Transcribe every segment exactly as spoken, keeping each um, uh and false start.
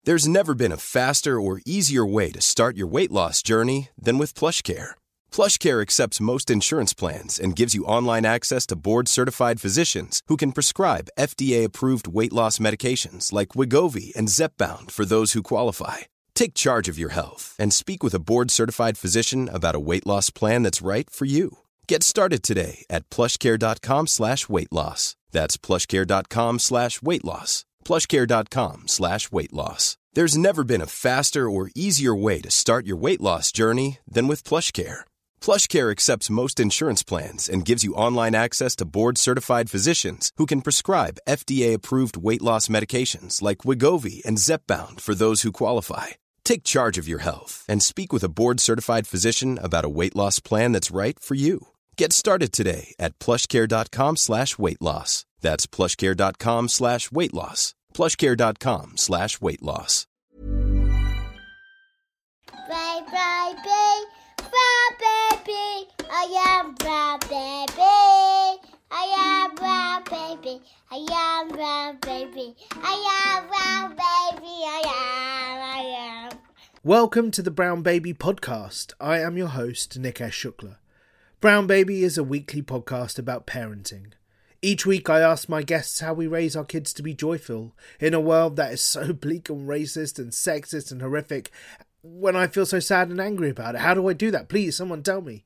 There's never been a faster or easier way to start your weight loss journey than with PlushCare. PlushCare accepts most insurance plans and gives you online access to board-certified physicians who can prescribe F D A-approved weight loss medications like Wegovy and Zepbound for those who qualify. Take charge of your health and speak with a board-certified physician about a weight loss plan that's right for you. Get started today at plushcare.com slash weight loss. That's plushcare.com slash weight loss. plushcare.com slash weight loss. There's never been a faster or easier way to start your weight loss journey than with PlushCare. PlushCare accepts most insurance plans and gives you online access to board-certified physicians who can prescribe F D A-approved weight loss medications like Wegovy and Zepbound for those who qualify. Take charge of your health and speak with a board-certified physician about a weight loss plan that's right for you. Get started today at plushcare.com slash weight loss. That's plushcare.com slash weight loss. plushcare.com slash weight loss. Bye, bye, bye. Brown baby, I am brown baby. I am brown baby. I am brown baby. I am brown baby. I am. I am. Welcome to the Brown Baby podcast. I am your host, Nikesh Shukla. Brown Baby is a weekly podcast about parenting. Each week I ask my guests how we raise our kids to be joyful in a world that is so bleak and racist and sexist and horrific. When I feel so sad and angry about it, how do I do that? Please, someone tell me.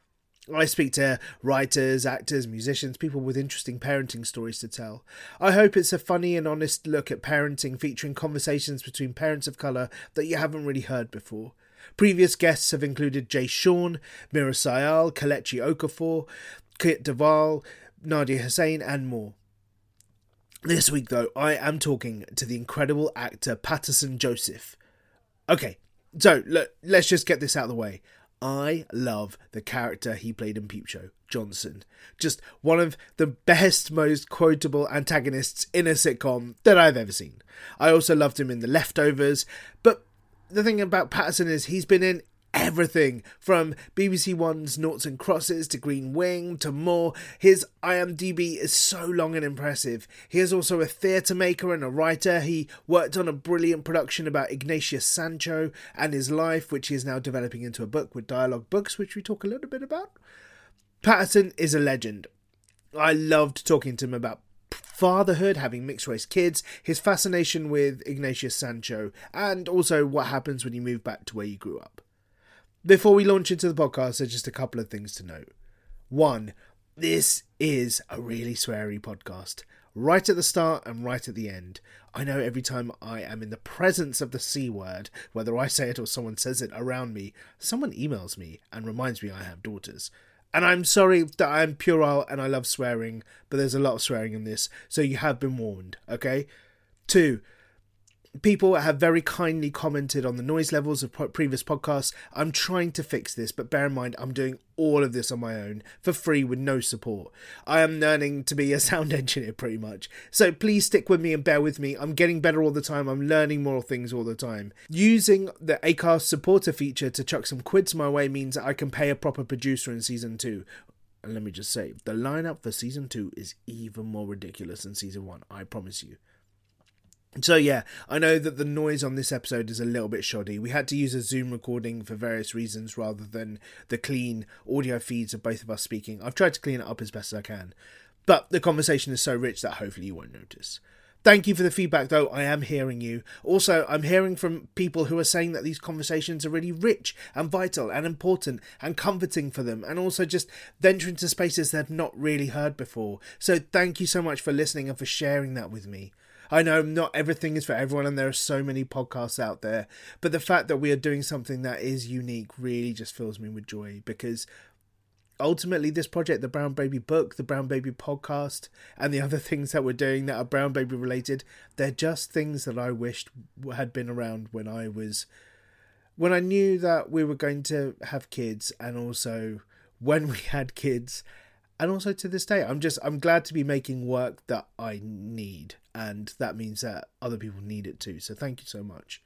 I speak to writers, actors, musicians, people with interesting parenting stories to tell. I hope it's a funny and honest look at parenting featuring conversations between parents of colour that you haven't really heard before. Previous guests have included Jay Sean, Mira Sayal, Kelechi Okafor, Kit Duvall, Nadia Hussain and more. This week though, I am talking to the incredible actor Paterson Joseph. Okay, so look, let's just get this out of the way. I love the character he played in Peep Show, Johnson. Just one of the best, most quotable antagonists in a sitcom that I've ever seen. I also loved him in The Leftovers, but the thing about Paterson is he's been in everything from B B C One's Noughts and Crosses to Green Wing to more. His I M D B is so long and impressive. He is also a theatre maker and a writer. He worked on a brilliant production about Ignatius Sancho and his life, which he is now developing into a book with Dialogue Books, which we talk a little bit about. Paterson is a legend. I loved talking to him about fatherhood, having mixed-race kids, his fascination with Ignatius Sancho, and also what happens when you move back to where you grew up. Before we launch into the podcast, there's just a couple of things to note. One, this is a really sweary podcast. Right at the start and right at the end. I know every time I am in the presence of the C word, whether I say it or someone says it around me, someone emails me and reminds me I have daughters. And I'm sorry that I'm puerile and I love swearing, but there's a lot of swearing in this, so you have been warned, okay? Two, people have very kindly commented on the noise levels of previous podcasts. I'm trying to fix this, but bear in mind, I'm doing all of this on my own, for free, with no support. I am learning to be a sound engineer, pretty much. So please stick with me and bear with me. I'm getting better all the time. I'm learning more things all the time. Using the Acast supporter feature to chuck some quids my way means that I can pay a proper producer in season two. And let me just say, the lineup for season two is even more ridiculous than season one, I promise you. So yeah, I know that the noise on this episode is a little bit shoddy. We had to use a Zoom recording for various reasons rather than the clean audio feeds of both of us speaking. I've tried to clean it up as best as I can, but the conversation is so rich that hopefully you won't notice. Thank you for the feedback though, I am hearing you. Also, I'm hearing from people who are saying that these conversations are really rich and vital and important and comforting for them, and also just venture into spaces they've not really heard before. So thank you so much for listening and for sharing that with me. I know not everything is for everyone and there are so many podcasts out there, but the fact that we are doing something that is unique really just fills me with joy, because ultimately this project, the Brown Baby book, the Brown Baby podcast, and the other things that we're doing that are Brown Baby related, they're just things that I wished had been around when I was, when I knew that we were going to have kids, and also when we had kids. And also to this day, I'm just, I'm glad to be making work that I need. And that means that other people need it too. So thank you so much.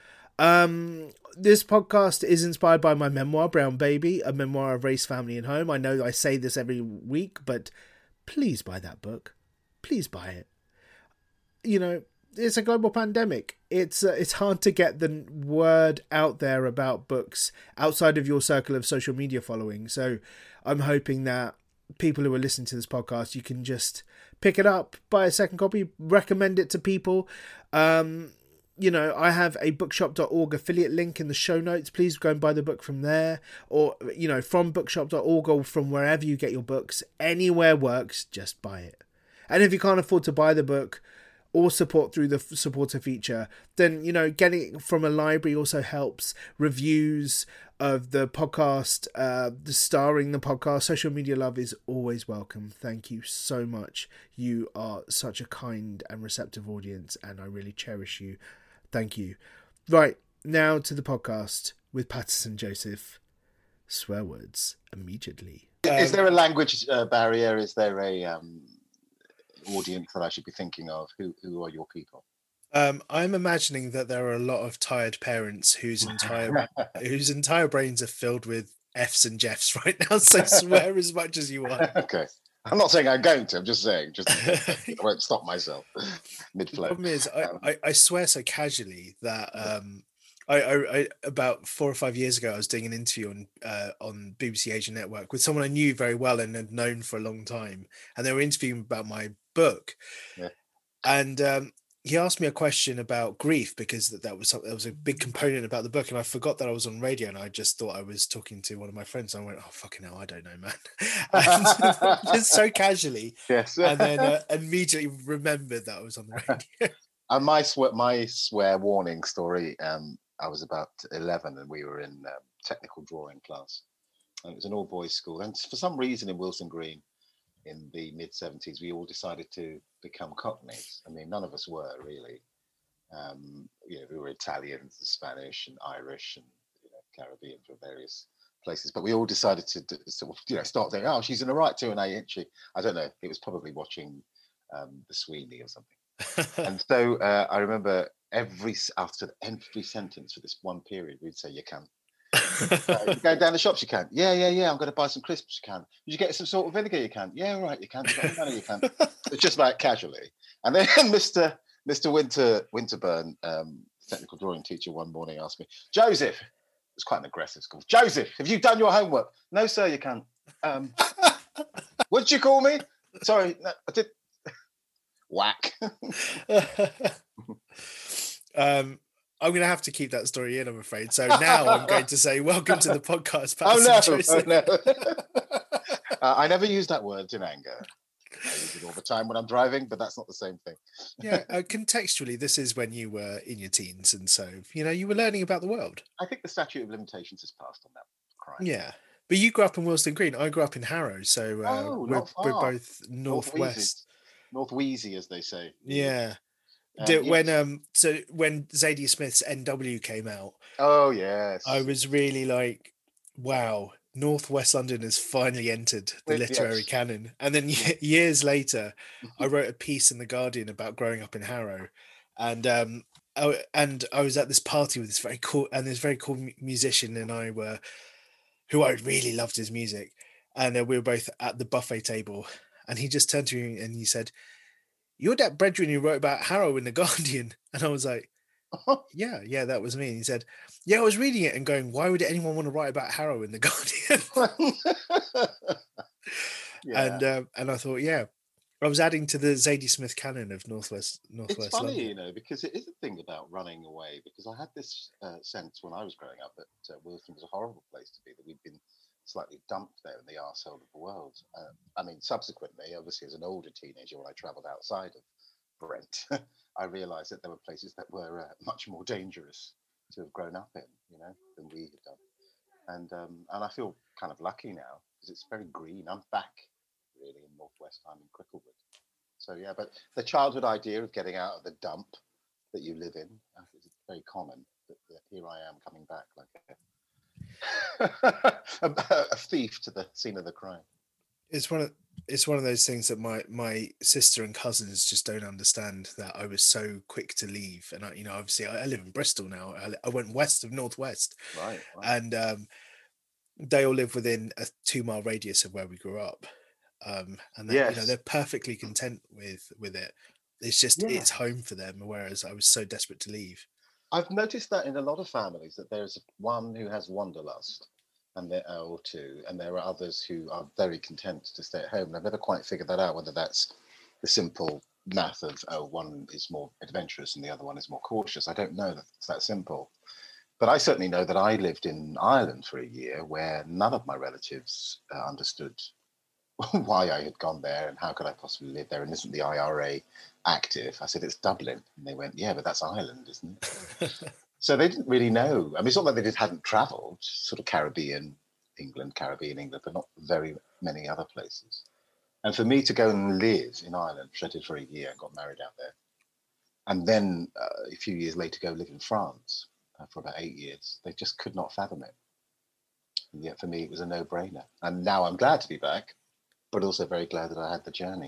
Um, this podcast is inspired by my memoir, Brown Baby, a memoir of race, family and home. I know I say this every week, but please buy that book. Please buy it. You know, it's a global pandemic. It's uh, it's hard to get the word out there about books outside of your circle of social media following. So I'm hoping that people who are listening to this podcast, you can just pick it up, buy a second copy, recommend it to people. Um, you know, I have a bookshop dot org affiliate link in the show notes. Please go and buy the book from there, or, you know, from bookshop dot org or from wherever you get your books. Anywhere works, just buy it. And if you can't afford to buy the book or support through the supporter feature, then, you know, getting it from a library also helps. Reviews of the podcast, uh, the starring the podcast, social media love is always welcome. Thank you so much. You are such a kind and receptive audience, and I really cherish you. Thank you. Right, now to the podcast with Patterson Joseph. Swear words immediately. Is there a language uh, barrier? Is there a um, audience that I should be thinking of? Who who are your people? Um, I'm imagining that there are a lot of tired parents whose entire whose entire brains are filled with F's and Jeffs right now. So swear as much as you want. Okay. I'm not saying I'm going to. I'm just saying, just I won't stop myself mid-flow. The problem is, I, Um, I, I swear so casually that um, I, I, I about four or five years ago, I was doing an interview on uh, on B B C Asia Network with someone I knew very well and had known for a long time, and they were interviewing about my book, Yeah. and um, he asked me a question about grief because that, that was something that was a big component about the book, and I forgot that I was on radio, and I just thought I was talking to one of my friends. And I went, "Oh fucking hell, I don't know, man," and just so casually, Yes. and then uh, immediately remembered that I was on the radio. And my swear, my swear warning story. Um, I was about eleven, and we were in um, technical drawing class, and it was an all boys school. And for some reason, in Wilson Green, in the mid seventies, we all decided to become Cockneys. I mean, none of us were really. Um, you know, we were Italians, Spanish, and Irish, and you know, Caribbean from various places. But we all decided to, to sort of, you know, start thinking, "Oh, she's in the right to an A, isn't she?" I don't know. It was probably watching um, the Sweeney or something. And so uh, I remember every after every sentence for this one period, we'd say, "You can." Uh, you go down the shops, you can. Yeah, yeah, yeah. I'm going to buy some crisps. You can. Did you get some salt and vinegar? You can. Yeah, right. You can. You got money, you can. It's just like casually. And then Mister Mister Winter Winterburn, um, technical drawing teacher, one morning asked me, "Joseph," it was quite an aggressive school. "Joseph, have you done your homework?" "No, sir, you can." Um, "What did you call me?" "Sorry, no, I did." Whack. um, I'm going to have to keep that story in, I'm afraid. So now I'm going to say, welcome to the podcast, Oh Patterson no! Joseph. Oh, no. uh, I never use that word in anger. I use it all the time when I'm driving, but that's not the same thing. Yeah, uh, contextually, this is when you were in your teens, and so, you know, you were learning about the world. I think the statute of limitations has passed on that crime. Yeah. But you grew up in Willesden Green. I grew up in Harrow, so uh, Oh, we're, not we're far. both northwest. North Wheezy, as they say. Yeah. Um, Did- when yes. um so when Zadie Smith's N W came out, Oh yes. I was really like, wow, Northwest London has finally entered the Well, literary yes. canon. And then ye- years later, I wrote a piece in the Guardian about growing up in Harrow, and um I, and I was at this party with this very cool and this very cool mu- musician, and I were who I really loved his music, and uh, we were both at the buffet table, and he just turned to me and he said, "You're that brethren who wrote about Harrow in the Guardian." And I was like, yeah, yeah, that was me. And he said, "Yeah, I was reading it and going, why would anyone want to write about Harrow in the Guardian?" Yeah. And um, and I thought, yeah, I was adding to the Zadie Smith canon of Northwest Northwest It's funny, London. you know, because it is a thing about running away. Because I had this uh, sense when I was growing up that uh, Wilson was a horrible place to be, that we'd been slightly dumped there in the arsehole of the world. Uh, I mean, subsequently, obviously, as an older teenager, when I travelled outside of Brent, I realised that there were places that were uh, much more dangerous to have grown up in, you know, than we had done. And um, and I feel kind of lucky now because it's very green. I'm back really in Northwest. I'm in Cricklewood. So yeah, but the childhood idea of getting out of the dump that you live in uh, is very common. But uh, here I am coming back like a, a, a thief to the scene of the crime. It's one of it's one of those things that my my sister and cousins just don't understand, that I was so quick to leave. And I, you know, obviously I, I live in Bristol now. I, I went west of Northwest, Right. right. and um, they all live within a two mile radius of where we grew up. Um, and they, you know, Yes. they're perfectly content with with it. It's just Yeah. it's home for them, whereas I was so desperate to leave. I've noticed that in a lot of families that there's one who has wanderlust, and there or two, and there are others who are very content to stay at home. And I've never quite figured that out, whether that's the simple math of, oh, one is more adventurous and the other one is more cautious. I don't know that it's that simple. But I certainly know that I lived in Ireland for a year where none of my relatives uh, understood why I had gone there and how could I possibly live there, and isn't the I R A active? I said, it's Dublin. And they went, yeah, but that's Ireland, isn't it? So they didn't really know. I mean, it's not like they just hadn't travelled, sort of Caribbean, England, Caribbean, England, but not very many other places. And for me to go and live in Ireland, which I did for a year and got married out there, and then uh, a few years later go live in France uh, for about eight years, they just could not fathom it. And yet for me, it was a no-brainer. And now I'm glad to be back, but also very glad that I had the journey.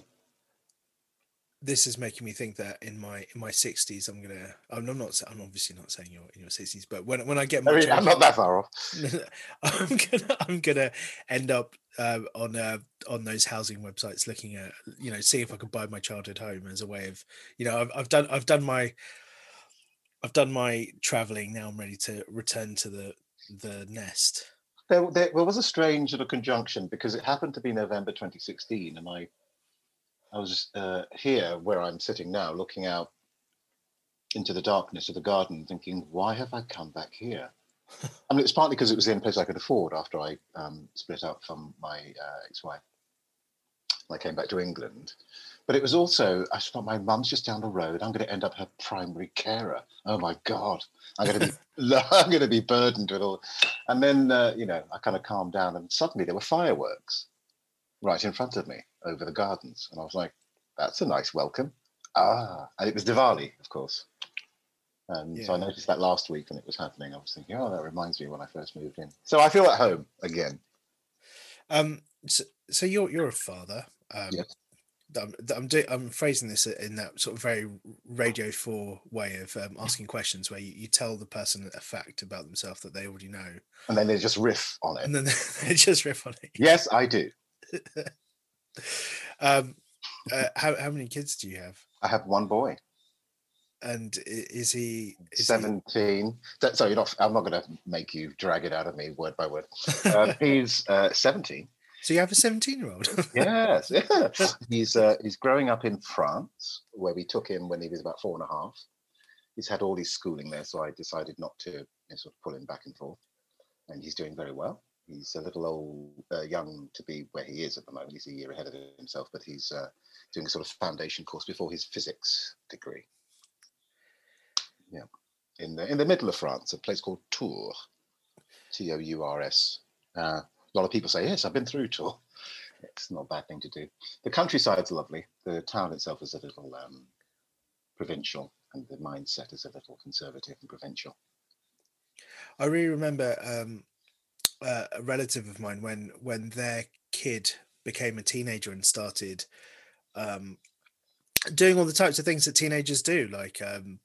This is making me think that in my in my sixties, I'm gonna. I'm not. I'm obviously not saying you're in your sixties, but when when I get my, I mean, I'm not that far off. I'm gonna I'm gonna end up uh, on uh, on those housing websites, looking at, you know, see if I could buy my childhood home as a way of, you know, I've I've done I've done my I've done my traveling. Now I'm ready to return to the the nest. There, there, there was a strange sort of conjunction because it happened to be November twenty sixteen, and I. I was uh, here where I'm sitting now, looking out into the darkness of the garden, thinking, why have I come back here? I mean, it's partly because it was the only place I could afford after I um, split up from my uh, ex-wife. I came back to England. But it was also, I thought, my mum's just down the road. I'm going to end up her primary carer. Oh, my God. I'm going to be I'm going to be burdened with all. And then, uh, you know, I kind of calmed down, and suddenly there were fireworks right in front of me over the gardens. And I was like, that's a nice welcome. Ah, and it was Diwali, of course. And yeah. So I noticed that last week when it was happening. I was thinking, oh, that reminds me when I first moved in. So I feel at home again. Um, so, so you're you're a father. Um, yes. I'm I'm, do, I'm phrasing this in that sort of very Radio four way of um, asking questions, where you, you tell the person a fact about themselves that they already know, and then they just riff on it. And then they just riff on it. Yes, I do. um, uh, how how many kids do you have? I have one boy. And is he is seventeen? He... Sorry, you're not. I'm not going to make you drag it out of me word by word. Uh, he's uh, seventeen. So you have a seventeen-year-old? Yes, yeah. He's uh, he's growing up in France, where we took him when he was about four and a half. He's had all his schooling there, so I decided not to, you know, sort of pull him back and forth. And he's doing very well. He's a little old, uh, young to be where he is at the moment. He's a year ahead of himself, but he's uh, doing a sort of foundation course before his physics degree. Yeah, in the in the middle of France, a place called Tours, T O U R S. Uh, a lot of people say, yes, I've been through Tours. It's not a bad thing to do. The countryside's lovely. The town itself is a little um, provincial, and the mindset is a little conservative and provincial. I really remember um, uh, a relative of mine when when their kid became a teenager and started um, doing all the types of things that teenagers do, like um,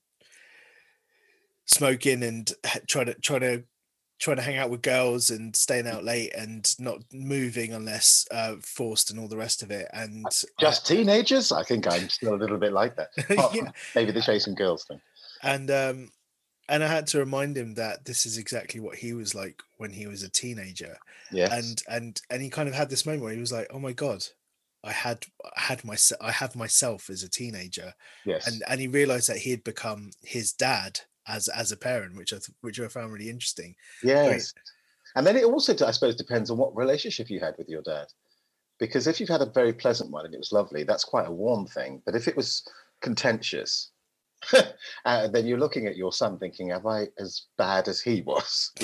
smoking and trying to try to trying to hang out with girls and staying out late and not moving unless uh, forced and all the rest of it. And just uh, teenagers? I think I'm still a little bit like that. Oh, yeah. Maybe the chasing girls thing. And um, and I had to remind him that this is exactly what he was like when he was a teenager. Yes. And and and he kind of had this moment where he was like, "Oh my God, I had I had my I have myself as a teenager." Yes. And and he realized that he had become his dad as as a parent, which I th- which I found really interesting. Yes. And then it also, I suppose, depends on what relationship you had with your dad. Because if you've had a very pleasant one and it was lovely, that's quite a warm thing. But if it was contentious, uh, then you're looking at your son thinking, am I as bad as he was?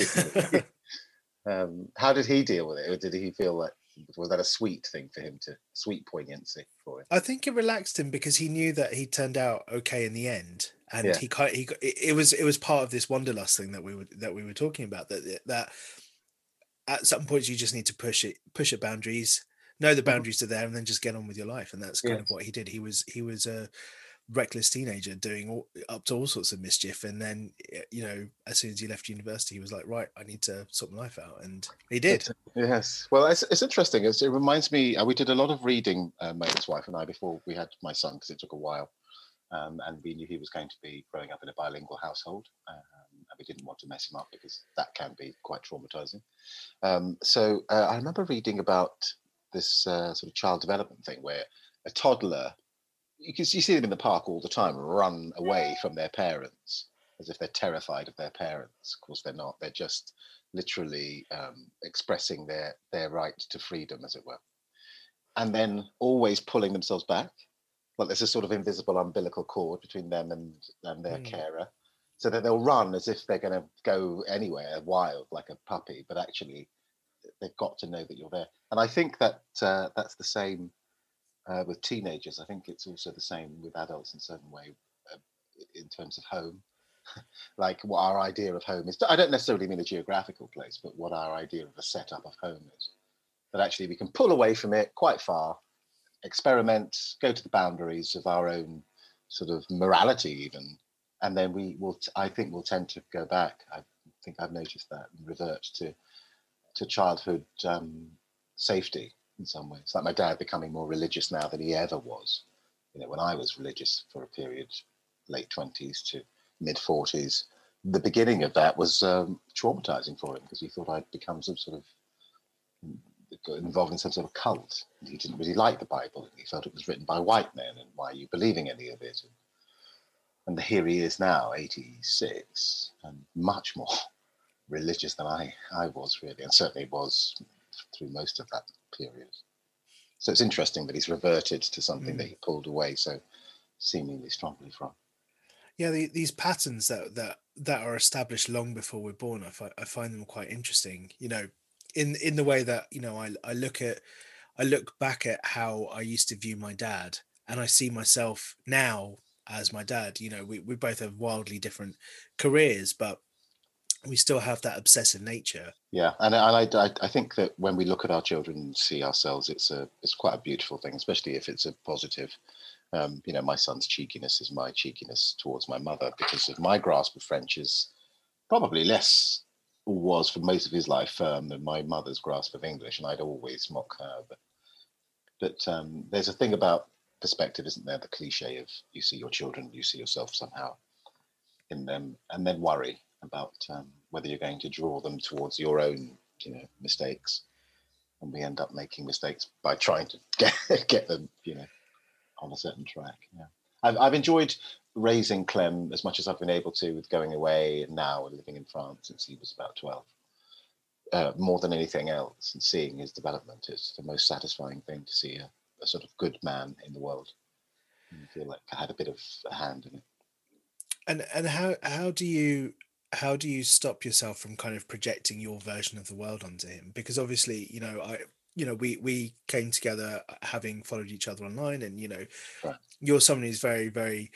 um, how did he deal with it? Or did he feel like, was that a sweet thing for him to, sweet poignancy for him? I think it relaxed him because he knew that he turned out okay in the end. And yeah. he kind he it was it was part of this wanderlust thing that we were that we were talking about, that that at some points you just need to push it push at boundaries, know the boundaries are there, and then just get on with your life. And that's kind yes. of what he did. He was he was a reckless teenager doing all, up to all sorts of mischief, and then, you know, as soon as he left university, he was like, right, I need to sort my life out, and he did. Yes. Well, it's, it's interesting. It's, it reminds me, uh, we did a lot of reading, uh, my ex-wife and I, before we had my son, because it took a while. Um, and we knew he was going to be growing up in a bilingual household, um, and we didn't want to mess him up because that can be quite traumatizing. Um, so uh, I remember reading about this uh, sort of child development thing where a toddler, you can you see them in the park all the time, run away from their parents as if they're terrified of their parents. Of course, they're not. They're just literally um, expressing their their right to freedom, as it were, and then always pulling themselves back. Like there's a sort of invisible umbilical cord between them and, and their mm. carer, so that they'll run as if they're going to go anywhere wild, like a puppy, but actually they've got to know that you're there. And I think that uh, that's the same uh, with teenagers. I think it's also the same with adults in a certain way, uh, in terms of home. Like what our idea of home is. I don't necessarily mean a geographical place, but what our idea of a setup of home is. That actually we can pull away from it quite far, experiment, go to the boundaries of our own sort of morality even, and then we will, t- I think we'll tend to go back. I think I've noticed that, and revert to to childhood um, safety in some ways. Like my dad becoming more religious now than he ever was. You know, when I was religious for a period, late twenties to mid forties, the beginning of that was um, traumatizing for him because he thought I'd become some sort of involved in some sort of cult. He didn't really like the Bible, and he felt it was written by white men, and why are you believing any of it? And, and here he is now, eighty-six, and much more religious than I, I was really, and certainly was through most of that period. So it's interesting that he's reverted to something mm. that he pulled away so seemingly strongly from. Yeah, the, these patterns that, that that are established long before we're born, I, fi- I find them quite interesting. You know, in in the way that, you know, I I look at I look back at how I used to view my dad, and I see myself now as my dad. You know, we, we both have wildly different careers, but we still have that obsessive nature. Yeah, and I, I I think that when we look at our children and see ourselves, it's a it's quite a beautiful thing, especially if it's a positive. Um, you know, my son's cheekiness is my cheekiness towards my mother because of my grasp of French is probably less, was for most of his life, firm than my mother's grasp of English, and I'd always mock her. But, but um, there's a thing about perspective, isn't there? The cliche of you see your children, you see yourself somehow in them, and then worry about um, whether you're going to draw them towards your own, you know, mistakes. And we end up making mistakes by trying to get, get them, you know, on a certain track. Yeah, I've I've enjoyed raising Clem as much as I've been able to, with going away and now living in France since he was about twelve. Uh, more than anything else, and seeing his development is the most satisfying thing, to see a, a sort of good man in the world. And I feel like I had a bit of a hand in it. And and how how do you how do you stop yourself from kind of projecting your version of the world onto him? Because obviously, you know, I. You know, we we came together having followed each other online, and you know, right. You're someone who's very, very,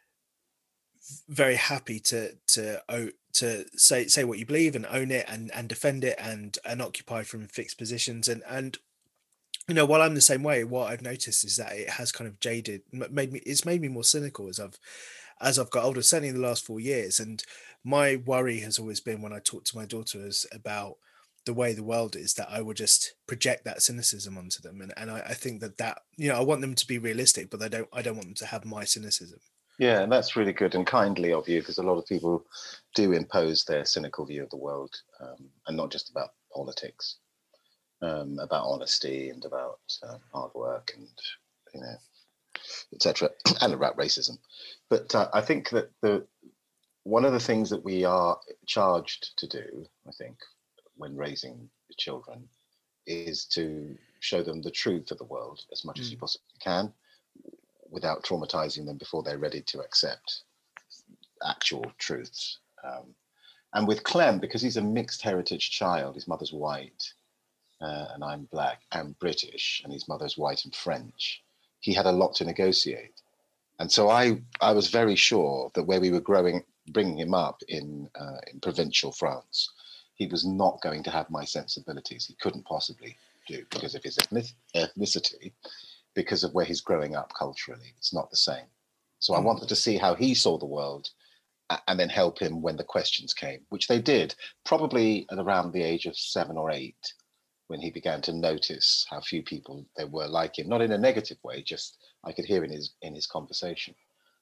very happy to to to say say what you believe and own it and and defend it and and occupy from fixed positions. And and you know, while I'm the same way, what I've noticed is that it has kind of jaded, made me it's made me more cynical as I've as I've got older, certainly in the last four years. And my worry has always been, when I talk to my daughters about the way the world is, that I will just project that cynicism onto them. And and I, I think that that, you know, I want them to be realistic, but I don't I don't want them to have my cynicism. Yeah, and that's really good and kindly of you, because a lot of people do impose their cynical view of the world, um, and not just about politics, um, about honesty and about uh, hard work and, you know, et cetera, and about racism. But uh, I think that the one of the things that we are charged to do, I think, when raising children, is to show them the truth of the world as much mm. as you possibly can, without traumatizing them before they're ready to accept actual truths. Um, and with Clem, because he's a mixed heritage child, his mother's white, uh, and I'm black and British, and his mother's white and French, he had a lot to negotiate. And so I, I was very sure that where we were growing, bringing him up in uh, in provincial France, he was not going to have my sensibilities. He couldn't possibly do, because of his ethnicity, because of where he's growing up culturally. It's not the same. So I wanted to see how he saw the world, and then help him when the questions came, which they did, probably at around the age of seven or eight, when he began to notice how few people there were like him, not in a negative way, just I could hear in his in his conversation.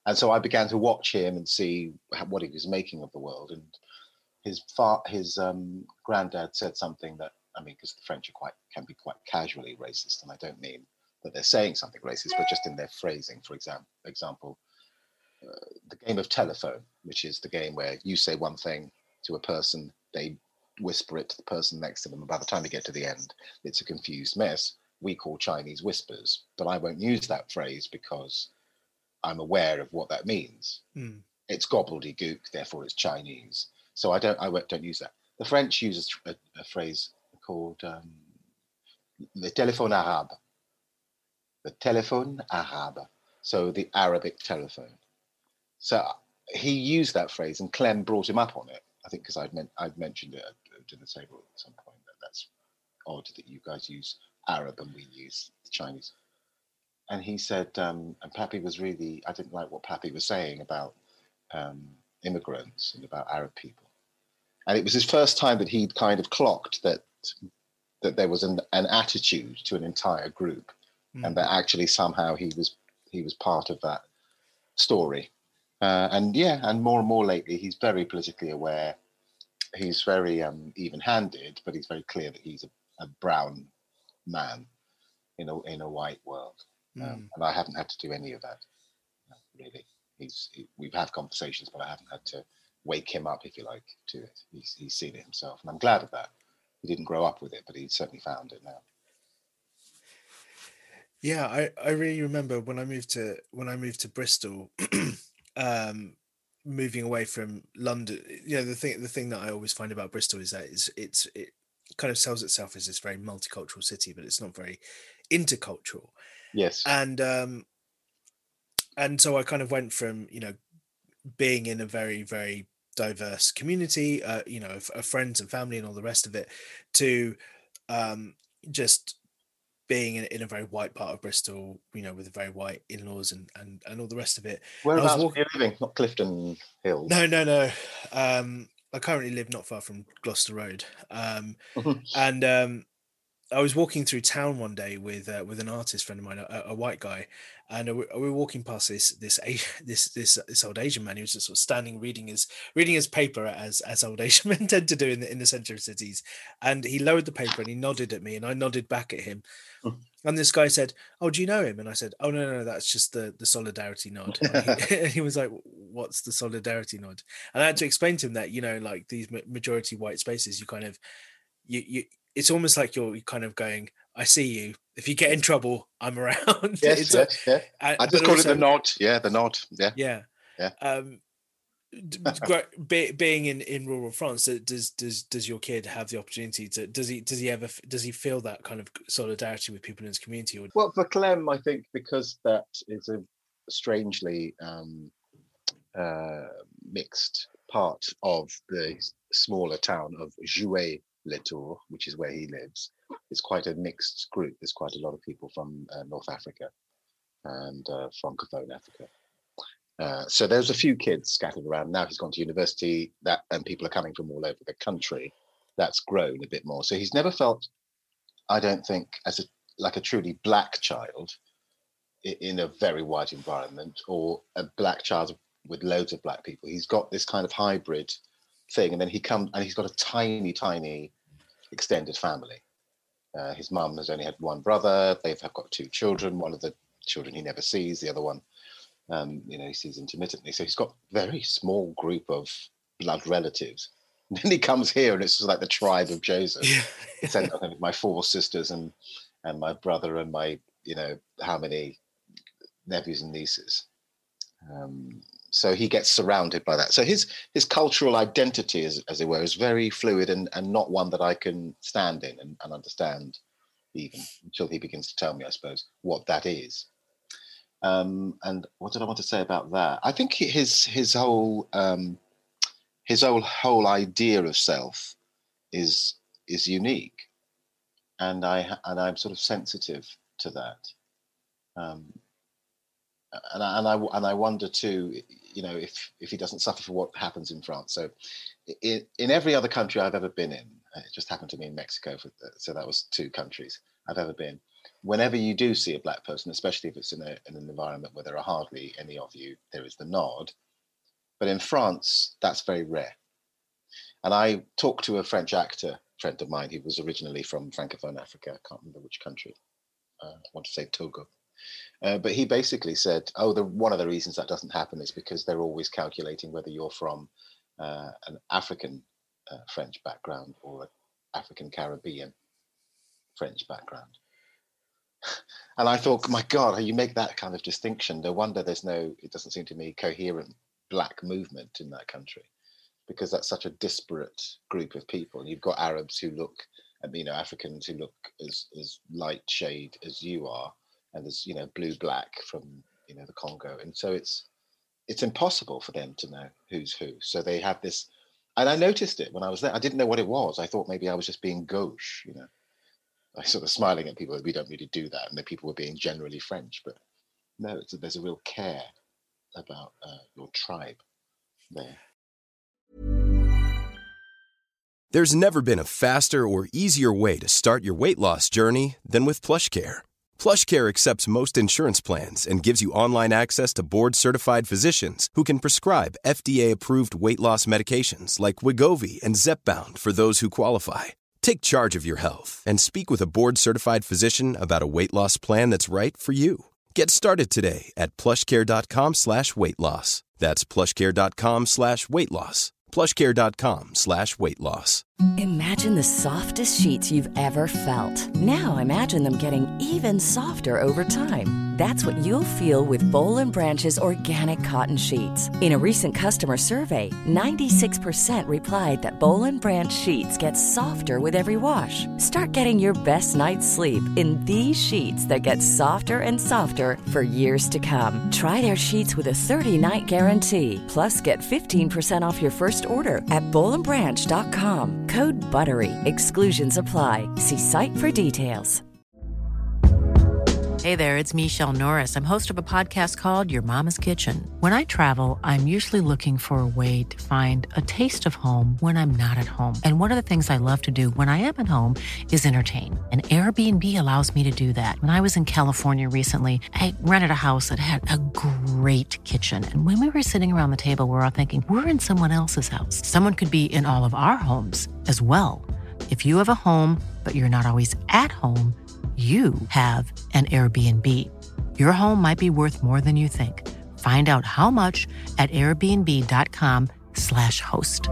And so I began to watch him and see what he was making of the world. And his far, his um, granddad said something that, I mean, because the French are quite can be quite casually racist, and I don't mean that they're saying something racist, but just in their phrasing. For example, example, uh, the game of telephone, which is the game where you say one thing to a person, they whisper it to the person next to them, and by the time you get to the end, it's a confused mess. We call Chinese whispers, but I won't use that phrase because I'm aware of what that means. Mm. It's gobbledygook, therefore it's Chinese. So I don't, I don't use that. The French use a, a phrase called um, le téléphone arabe. The téléphone arabe. So the Arabic telephone. So he used that phrase, and Clem brought him up on it. I think because I'd, men- I'd mentioned it at dinner table at some point, that that's odd that you guys use Arab and we use Chinese. And he said, um, and Pappy was really, I didn't like what Pappy was saying about um, immigrants and about Arab people. And it was his first time that he'd kind of clocked that that there was an, an attitude to an entire group, mm. and that actually somehow he was he was part of that story. Uh, and yeah, and more and more lately, he's very politically aware. He's very um, even-handed, but he's very clear that he's a, a brown man in a in a white world. Mm. Um, and I haven't had to do any of that, really. He's he, we've had conversations, but I haven't had to wake him up, if you like, to it. He's he's seen it himself, and I'm glad of that. He didn't grow up with it, but he certainly found it now. Yeah, I, I really remember when I moved to when I moved to Bristol, um, moving away from London. You know, the thing the thing that I always find about Bristol is that it's it's it kind of sells itself as this very multicultural city, but it's not very intercultural. Yes, and um, and so I kind of went from you know being in a very very diverse community, uh, you know, of, of friends and family and all the rest of it, to um, just being in, in a very white part of Bristol, you know, with very white in-laws and and, and all the rest of it. Whereabouts walk- are you living? Not Clifton Hills? No, no, no. Um, I currently live not far from Gloucester Road. Um, and um, I was walking through town one day with uh, with an artist friend of mine, a, a white guy, and we were walking past this this this this this old Asian man who was just sort of standing reading his reading his paper as as old Asian men tend to do in the in the centre of cities. And he lowered the paper and he nodded at me, and I nodded back at him. Mm. And this guy said, "Oh, do you know him?" And I said, "Oh no, no, no, that's just the the solidarity nod." And he, and he was like, "What's the solidarity nod?" And I had to explain to him that, you know, like these majority white spaces, you kind of you you. It's almost like you're kind of going, I see you. If you get in trouble, I'm around. Yes, it's yes, a, yeah. Uh, I just call also, it the nod. Yeah, the nod. Yeah. Yeah. Yeah. Um, be, being in, in rural France, does does does your kid have the opportunity to? Does he does he ever does he feel that kind of solidarity with people in his community? Or? Well, for Clem, I think because that is a strangely um, uh, mixed part of the smaller town of Jouet. Les Tours, which is where he lives. It's quite a mixed group. There's quite a lot of people from uh, North Africa and uh, Francophone Africa. Uh, so there's a few kids scattered around. Now he's gone to university, that, and people are coming from all over the country. That's grown a bit more. So he's never felt, I don't think, as a like a truly black child in a very white environment, or a black child with loads of black people. He's got this kind of hybrid thing, and then he comes and he's got a tiny tiny extended family. Uh, his mum has only had one brother. They've got two children. One of the children he never sees, the other one um you know he sees intermittently. So he's got a very small group of blood relatives, and then he comes here and it's just like the tribe of Joseph. Yeah. Sent with my four sisters and and my brother and my you know how many nephews and nieces. um So he gets surrounded by that. So his his cultural identity, as, as it were, is very fluid and, and not one that I can stand in and, and understand even until he begins to tell me, I suppose, what that is. Um, and what did I want to say about that? I think his his whole um, his whole whole idea of self is is unique, and I and I'm sort of sensitive to that. Um, And I, and I and I wonder too, you know, if if he doesn't suffer for what happens in France. So, in, in every other country I've ever been in, it just happened to me in Mexico. For the, so that was two countries I've ever been. whenever you do see a black person, especially if it's in, a, in an environment where there are hardly any of you, there is the nod. But in France, that's very rare. And I talked to a French actor, friend of mine, who was originally from Francophone Africa. I can't remember which country. Uh, I want to say Togo. Uh, but he basically said, oh, the, one of the reasons that doesn't happen is because they're always calculating whether you're from uh, an African uh, French background or an African Caribbean French background. And I thought, my God, you make that kind of distinction. No wonder there's no, it doesn't seem to me, coherent black movement in that country, because that's such a disparate group of people. And you've got Arabs who look, you know, Africans who look as, as light shade as you are, and there's, you know, blue black from, you know, the Congo. And so it's it's impossible for them to know who's who. So they have this, and I noticed it when I was there. I didn't know what it was. I thought maybe I was just being gauche, you know. I sort of smiling at people. We don't really do that, and the people were being generally French. But no, it's a, there's a real care about uh, your tribe there. There's never been a faster or easier way to start your weight loss journey than with PlushCare. PlushCare accepts most insurance plans and gives you online access to board-certified physicians who can prescribe F D A-approved weight loss medications like Wegovy and Zepbound for those who qualify. Take charge of your health and speak with a board-certified physician about a weight loss plan that's right for you. Get started today at plushcare.com slash weight loss. That's plushcare.com slash weight loss. plushcare.com slash weight loss. Imagine the softest sheets you've ever felt. Now imagine them getting even softer over time. That's what you'll feel with Boll and Branch's organic cotton sheets. In a recent customer survey, ninety-six percent replied that Boll and Branch sheets get softer with every wash. Start getting your best night's sleep in these sheets that get softer and softer for years to come. Try their sheets with a thirty-night guarantee. Plus, get fifteen percent off your first order at boll and branch dot com. Code BUTTERY. Exclusions apply. See site for details. Hey there, it's Michelle Norris. I'm host of a podcast called Your Mama's Kitchen. When I travel, I'm usually looking for a way to find a taste of home when I'm not at home. And one of the things I love to do when I am at home is entertain. And Airbnb allows me to do that. When I was in California recently, I rented a house that had a great kitchen. And when we were sitting around the table, we were all thinking, we're in someone else's house. Someone could be in all of our homes as well. If you have a home, but you're not always at home, you have an Airbnb. Your home might be worth more than you think. Find out how much at airbnb.com slash host.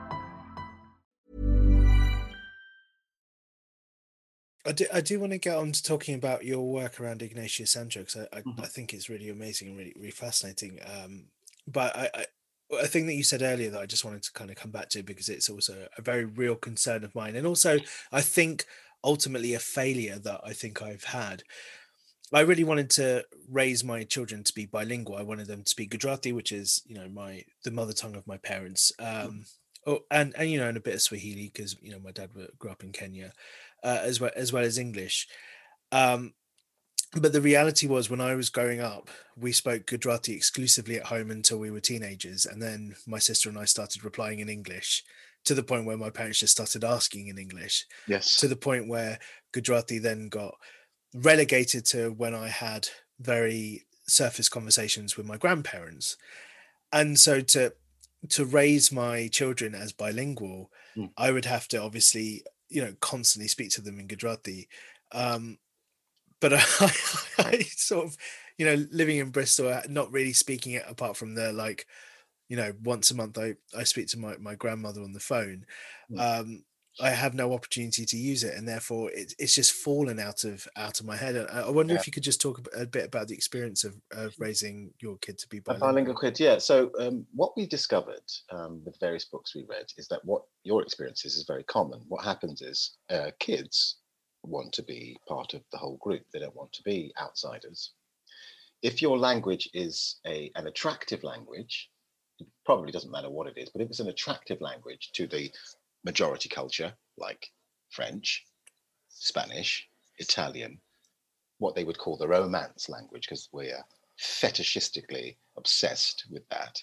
I do, I do want to get on to talking about your work around Ignatius Sancho, because I, I, Mhm. I think it's really amazing and really, really fascinating. Um, but I, I, a thing that you said earlier that I just wanted to kind of come back to, because it's also a very real concern of mine. And also, I think ultimately a failure that I think I've had. I really wanted to raise my children to be bilingual. I wanted them to speak Gujarati, which is, you know, my the mother tongue of my parents, um, oh, and and you know, and a bit of Swahili, because you know my dad were- grew up in Kenya, uh, as well as well as English. Um, but the reality was, when I was growing up, we spoke Gujarati exclusively at home until we were teenagers, and then my sister and I started replying in English, to the point where my parents just started asking in English, Yes. to the point where Gujarati then got relegated to when I had very surface conversations with my grandparents. And so to to raise my children as bilingual, Mm. I would have to obviously, you know, constantly speak to them in Gujarati. Um, but I, I sort of, you know, living in Bristol, uh, not really speaking it apart from the like, you know, once a month I, I speak to my, my grandmother on the phone. Mm. Um, I have no opportunity to use it, and therefore it, it's just fallen out of out of my head. And I I wonder Yeah. if you could just talk a b- a bit about the experience of, of raising your kid to be A bilingual. bilingual kid, yeah. So um, what we discovered um, with various books we read is that what your experiences is very common. What happens is uh, kids want to be part of the whole group. They don't want to be outsiders. If your language is a an attractive language, it probably doesn't matter what it is, but if it's an attractive language to the majority culture, like French, Spanish, Italian, what they would call the Romance language, because we're fetishistically obsessed with that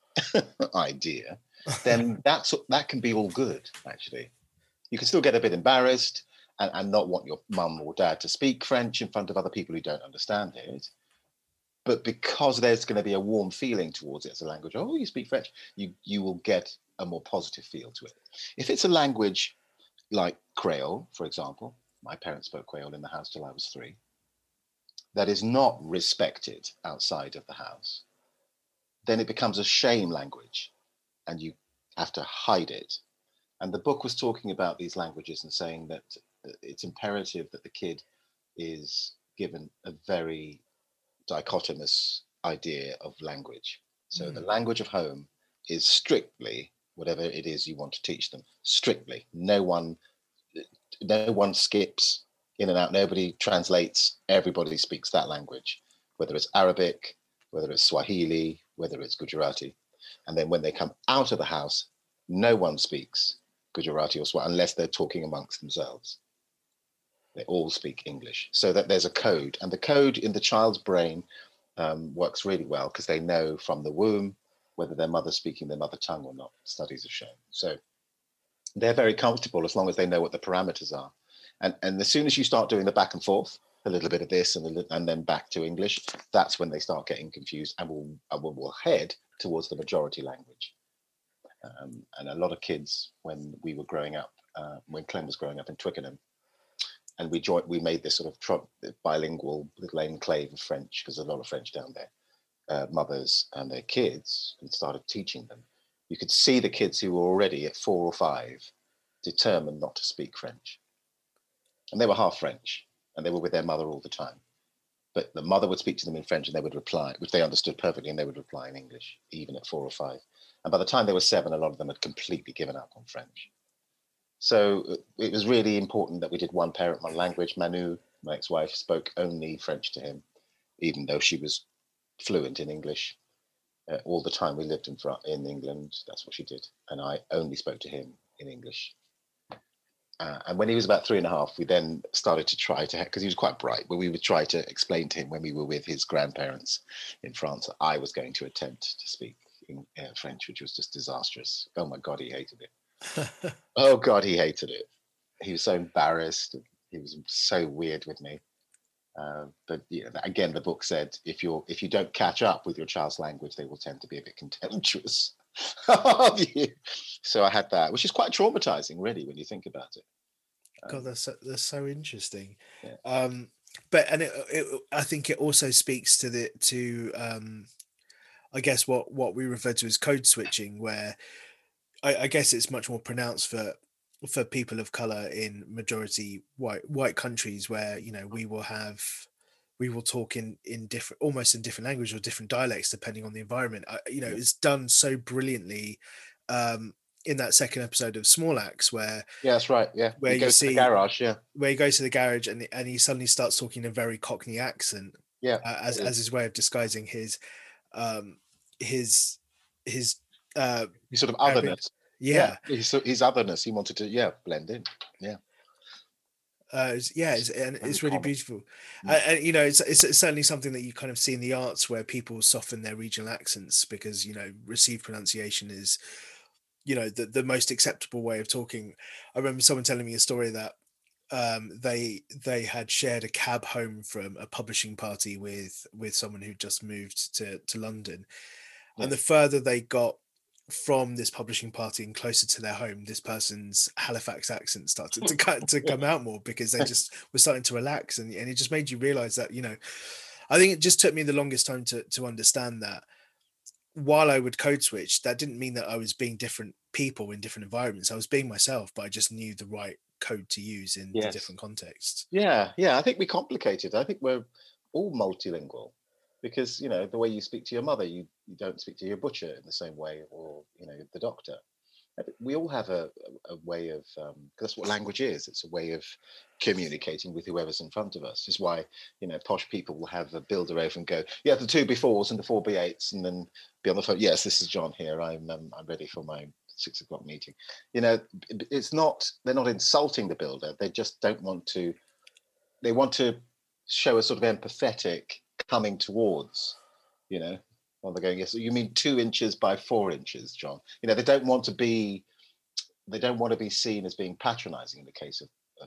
idea, then that's that can be all good. Actually, you can still get a bit embarrassed, and, and not want your mum or dad to speak French in front of other people who don't understand it. But because there's going to be a warm feeling towards it as a language, oh, you speak French, you, you will get a more positive feel to it. If it's a language like Creole, for example, my parents spoke Creole in the house till I was three, that is not respected outside of the house, then it becomes a shame language and you have to hide it. And the book was talking about these languages and saying that it's imperative that the kid is given a very dichotomous idea of language. So mm. the language of home is strictly whatever it is you want to teach them. Strictly, no one, no one skips in and out. Nobody translates. Everybody speaks that language, whether it's Arabic, whether it's Swahili, whether it's Gujarati. And then when they come out of the house, no one speaks Gujarati or Swahili unless they're talking amongst themselves. They all speak English, so that there's a code, and the code in the child's brain um, works really well because they know from the womb whether their mother's speaking their mother tongue or not. Studies have shown. So they're very comfortable as long as they know what the parameters are. And and as soon as you start doing the back and forth, a little bit of this and a little, and then back to English, that's when they start getting confused and will will will head towards the majority language. Um, and a lot of kids, when we were growing up, uh, when Clem was growing up in Twickenham, and we joined, we made this sort of tro- bilingual little enclave of French, because there's a lot of French down there, uh, mothers and their kids, and started teaching them. You could see the kids who were already at four or five determined not to speak French. And they were half French, and they were with their mother all the time. But the mother would speak to them in French and they would reply, which they understood perfectly, and they would reply in English, even at four or five. And by the time they were seven, a lot of them had completely given up on French. So it was really important that we did one parent, one language. Manu, my ex-wife, spoke only French to him, even though she was fluent in English. Uh, all the time we lived in in England, that's what she did. And I only spoke to him in English. Uh, and when he was about three and a half, we then started to try to, because he was quite bright, but we would try to explain to him when we were with his grandparents in France that I was going to attempt to speak in uh, French, which was just disastrous. Oh my God, he hated it. Oh God, he hated it. He was so embarrassed. He was so weird with me. Uh, but yeah, again, the book said if you're if you don't catch up with your child's language, they will tend to be a bit contemptuous of you. So I had that, which is quite traumatizing, really, when you think about it. Um, God, that's so, that's so interesting. Yeah. Um, but and it, it, I think it also speaks to the to um, I guess what what we refer to as code switching, where I, I guess it's much more pronounced for for people of color in majority white white countries, where you know we will have we will talk in in different almost in different language or different dialects depending on the environment. I, you know, Yeah. it's done so brilliantly um, in that second episode of Small Axe, where Yeah, that's right. Yeah, where he you goes to see the garage. Yeah, where he goes to the garage and and he suddenly starts talking in a very Cockney accent, yeah, uh, as as his way of disguising his um, his his uh, his sort of Arabic- otherness. yeah. his, his otherness. He wanted to, yeah, blend in. Yeah. Uh, it's, yeah, it's, and Very it's really common. beautiful. Mm. Uh, and you know, it's, it's it's certainly something that you kind of see in the arts where people soften their regional accents because you know received pronunciation is, you know, the the most acceptable way of talking. I remember someone telling me a story that um, they they had shared a cab home from a publishing party with with someone who just moved to to London, Yeah. and the further they got from this publishing party and closer to their home, this person's Halifax accent started to cut to come out more because they just were starting to relax, and, and it just made you realize that, you know, I think it just took me the longest time to to understand that while I would code switch, that didn't mean that I was being different people in different environments. I was being myself, but I just knew the right code to use in the Yes. different contexts. Yeah, yeah. I think we complicate it. I think we're all multilingual because, you know, the way you speak to your mother, you, you don't speak to your butcher in the same way, or, you know, the doctor. I think we all have a, a, a way of, um, 'cause that's what language is. It's a way of communicating with whoever's in front of us. Is why, you know, posh people will have a builder over and go, yeah, the two B fours and the four B eights, and then be on the phone. Yes, this is John here. I'm um, I'm ready for my six o'clock meeting. You know, it's not, they're not insulting the builder. They just don't want to, they want to show a sort of empathetic coming towards, you know, well, they're going, yes, you mean two inches by four inches, John? You know, they don't want to be, they don't want to be seen as being patronizing in the case of, of, of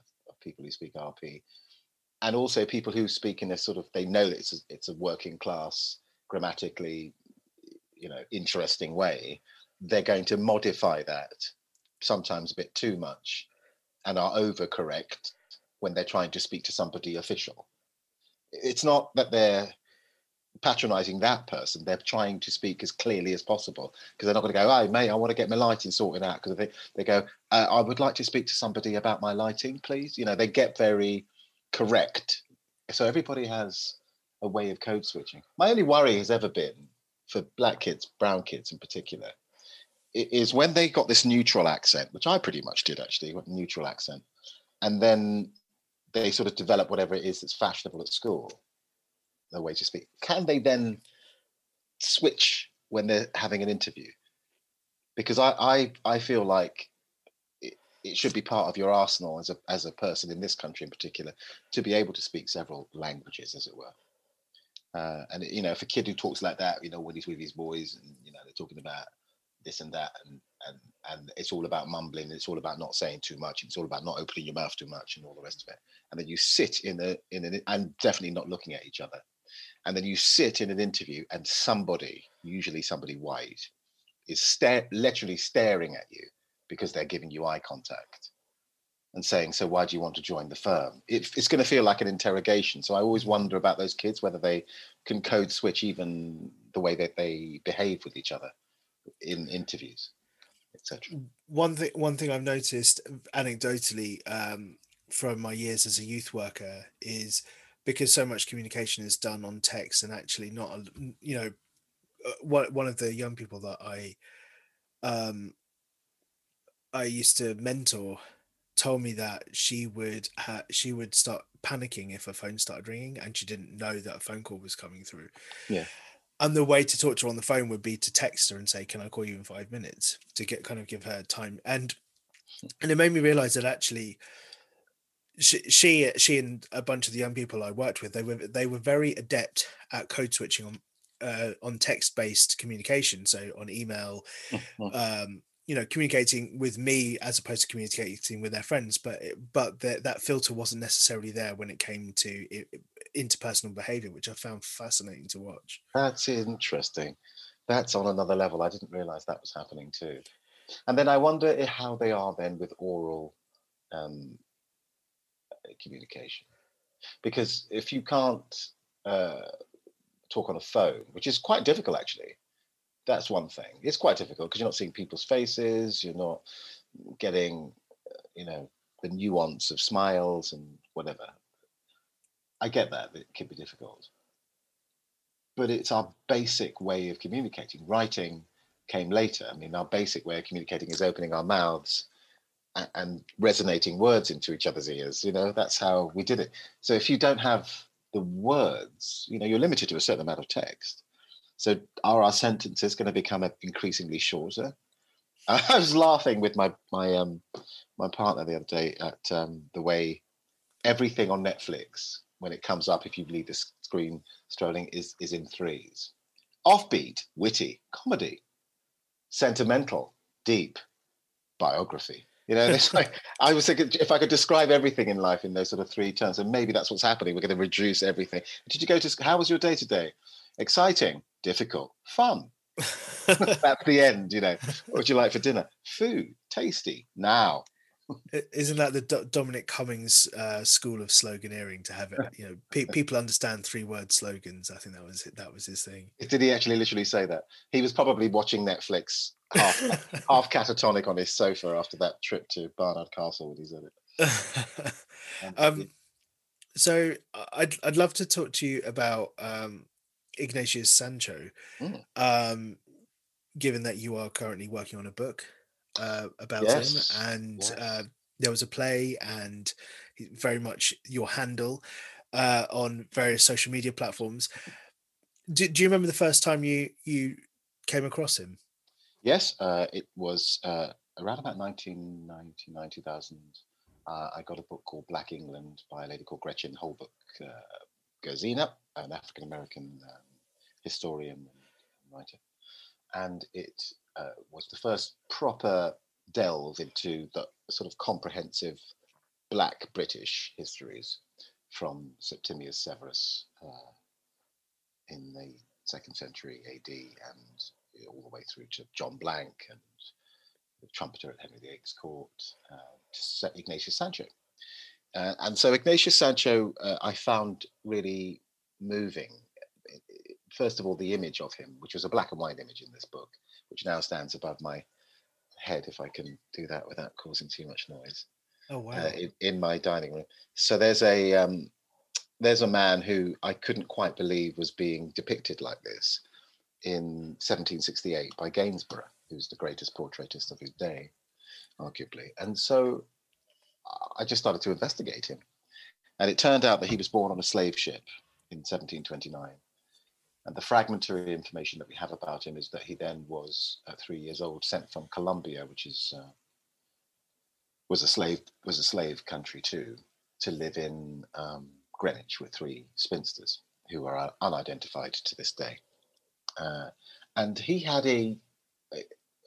people who speak R P, and also people who speak in a sort of, they know that it's a, it's a working class, grammatically, you know, interesting way. They're going to modify that sometimes a bit too much and are overcorrect when they're trying to speak to somebody official. It's not that they're patronizing that person, they're trying to speak as clearly as possible, because they're not going to go, "Hey mate, I want to get my lighting sorted out," because they, they go, uh, "I would like to speak to somebody about my lighting, please." You know, they get very correct. So everybody has a way of code switching. My only worry has ever been for black kids, brown kids in particular, is when they got this neutral accent, which I pretty much did actually, got a neutral accent, and then they sort of develop whatever it is that's fashionable at school, the way to speak. Can they then switch when they're having an interview? Because I I, I feel like it, it should be part of your arsenal as a as a person in this country in particular to be able to speak several languages, as it were. Uh, and you know, if a kid who talks like that, you know, when he's with his boys, and you know, they're talking about this and that, and and and it's all about mumbling, it's all about not saying too much, it's all about not opening your mouth too much, and all the rest of it. And then you sit in a in an and definitely not looking at each other. And then you sit in an interview, and somebody, usually somebody white, is stare, literally staring at you because they're giving you eye contact and saying, "So why do you want to join the firm?" It, it's going to feel like an interrogation. So I always wonder about those kids, whether they can code switch even the way that they behave with each other in interviews, et cetera. One thing, one thing I've noticed anecdotally um, from my years as a youth worker is, because so much communication is done on text, and actually not, you know, one one of the young people that I um, I used to mentor told me that she would ha- she would start panicking if her phone started ringing and she didn't know that a phone call was coming through. Yeah. And the way to talk to her on the phone would be to text her and say, "Can I call you in five minutes?" to get kind of give her time. And and it made me realize that actually she, she she and a bunch of the young people I worked with, they were they were very adept at code switching on uh, on text-based communication, so on email, um, you know, communicating with me as opposed to communicating with their friends. But but the, that filter wasn't necessarily there when it came to it, interpersonal behavior, which I found fascinating to watch. That's interesting. That's on another level. I didn't realize that was happening too. And then I wonder how they are then with oral um, communication. Because if you can't uh, talk on a phone, which is quite difficult actually, that's one thing. It's quite difficult because you're not seeing people's faces, you're not getting, you know, the nuance of smiles and whatever. I get that, it can be difficult. But it's our basic way of communicating. Writing came later. I mean, our basic way of communicating is opening our mouths and, and resonating words into each other's ears. You know, that's how we did it. So if you don't have the words, you know, you're limited to a certain amount of text. So are our sentences going to become increasingly shorter? I was laughing with my my um my partner the other day at um, the way everything on Netflix, when it comes up, if you leave the screen strolling, is is in threes. Offbeat, witty, comedy, sentimental, deep, biography. You know, it's like, I was thinking, if I could describe everything in life in those sort of three terms, and maybe that's what's happening. We're going to reduce everything. Did you go to? How was your day today? Exciting, difficult, fun. That's the end. You know, what would you like for dinner? Food, tasty, now. Isn't that the Do- Dominic Cummings uh, school of sloganeering, to have it? You know, pe- people understand three-word slogans. I think that was that was his thing. Did he actually literally say that? He was probably watching Netflix half half catatonic on his sofa after that trip to Barnard Castle when he said it. um, um, so I'd I'd love to talk to you about um, Ignatius Sancho, mm. um, given that you are currently working on a book Uh, about yes. him, and yes. uh, there was a play, and very much your handle uh, on various social media platforms. Do, do you remember the first time you you came across him? Yes, uh, it was uh, around about nineteen ninety-nine, two thousand. Uh, I got a book called Black England by a lady called Gretchen Holbrook uh, Gerzina, an African American um, historian and writer, and it Uh, was the first proper delve into the sort of comprehensive Black British histories from Septimius Severus uh, in the second century A D and all the way through to John Blank and the trumpeter at Henry the Eighth's court, uh, to Ignatius Sancho. Uh, and so Ignatius Sancho, uh, I found really moving. First of all, the image of him, which was a black and white image in this book, which now stands above my head, if I can do that without causing too much noise. Oh wow! Uh, in, in my dining room. So there's a um, there's a man who I couldn't quite believe was being depicted like this in seventeen sixty-eight by Gainsborough, who's the greatest portraitist of his day, arguably. And so I just started to investigate him. And it turned out that he was born on a slave ship in seventeen twenty-nine. And the fragmentary information that we have about him is that he then was, at three years old, sent from Colombia, which is uh, was a slave was a slave country too, to live in um, Greenwich with three spinsters who are unidentified to this day. Uh, and he had a, a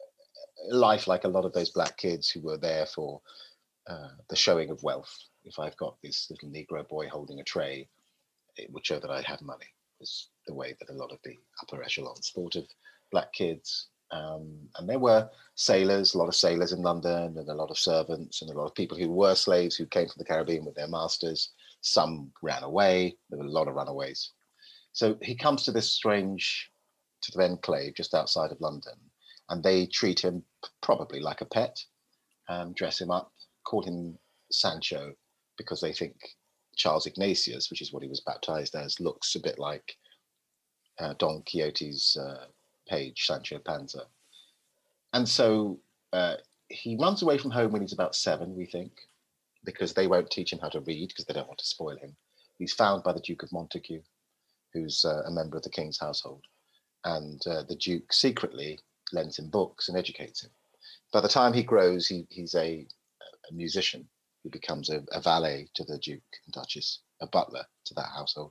life like a lot of those black kids who were there for uh, the showing of wealth. If I've got this little Negro boy holding a tray, it would show that I have money. Was the way that a lot of the upper echelons thought of black kids. Um, and there were sailors, a lot of sailors in London, and a lot of servants, and a lot of people who were slaves who came from the Caribbean with their masters. Some ran away. There were a lot of runaways. So he comes to this strange, to the enclave just outside of London, and they treat him probably like a pet, um, dress him up, call him Sancho, because they think Charles Ignatius, which is what he was baptized as, looks a bit like uh, Don Quixote's uh, page, Sancho Panza. And so uh, he runs away from home when he's about seven, we think, because they won't teach him how to read because they don't want to spoil him. He's found by the Duke of Montagu, who's uh, a member of the king's household. And uh, the Duke secretly lends him books and educates him. By the time he grows, he, he's a, a musician who becomes a, a valet to the Duke and Duchess, a butler to that household.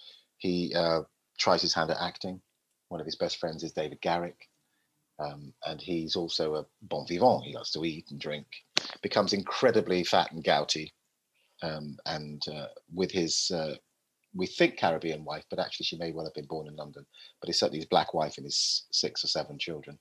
He uh, tries his hand at acting. One of his best friends is David Garrick. Um, and he's also a bon vivant. He loves to eat and drink, becomes incredibly fat and gouty. Um, and uh, with his, uh, we think Caribbean wife, but actually she may well have been born in London, but he's certainly his black wife and his six or seven children.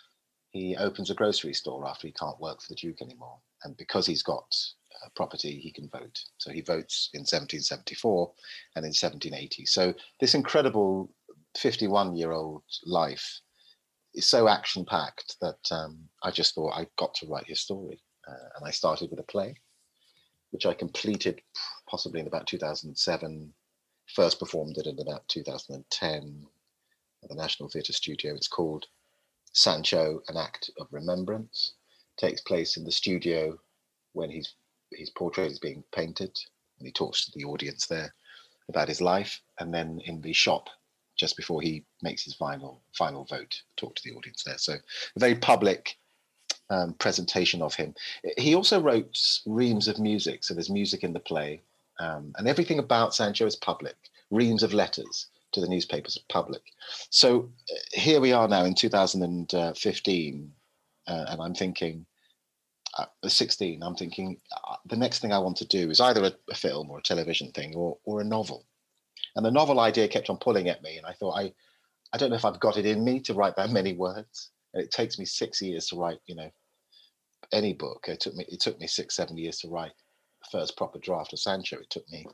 He opens a grocery store after he can't work for the Duke anymore. And because he's got uh, property, he can vote. So he votes in seventeen seventy-four and in seventeen eighty. So this incredible fifty-one-year-old life is so action-packed that um, I just thought I got to write his story. Uh, and I started with a play, which I completed possibly in about two thousand seven, first performed it in about two thousand ten at the National Theatre Studio. It's called Sancho, An Act of Remembrance. Takes place in the studio when his, his portrait is being painted, and he talks to the audience there about his life, and then in the shop just before he makes his final final vote, talk to the audience there. So a very public um, presentation of him. He also wrote reams of music, so there's music in the play, um, and everything about Sancho is public. Reams of letters to the newspapers are public. So uh, here we are now in two thousand fifteen, uh, and I'm thinking, uh, sixteen, I'm thinking uh, the next thing I want to do is either a, a film or a television thing or or a novel. And the novel idea kept on pulling at me, and I thought, I, I don't know if I've got it in me to write that many words. And it takes me six years to write, you know, any book. It took me, it took me six, seven years to write the first proper draft of Sancho. It took me,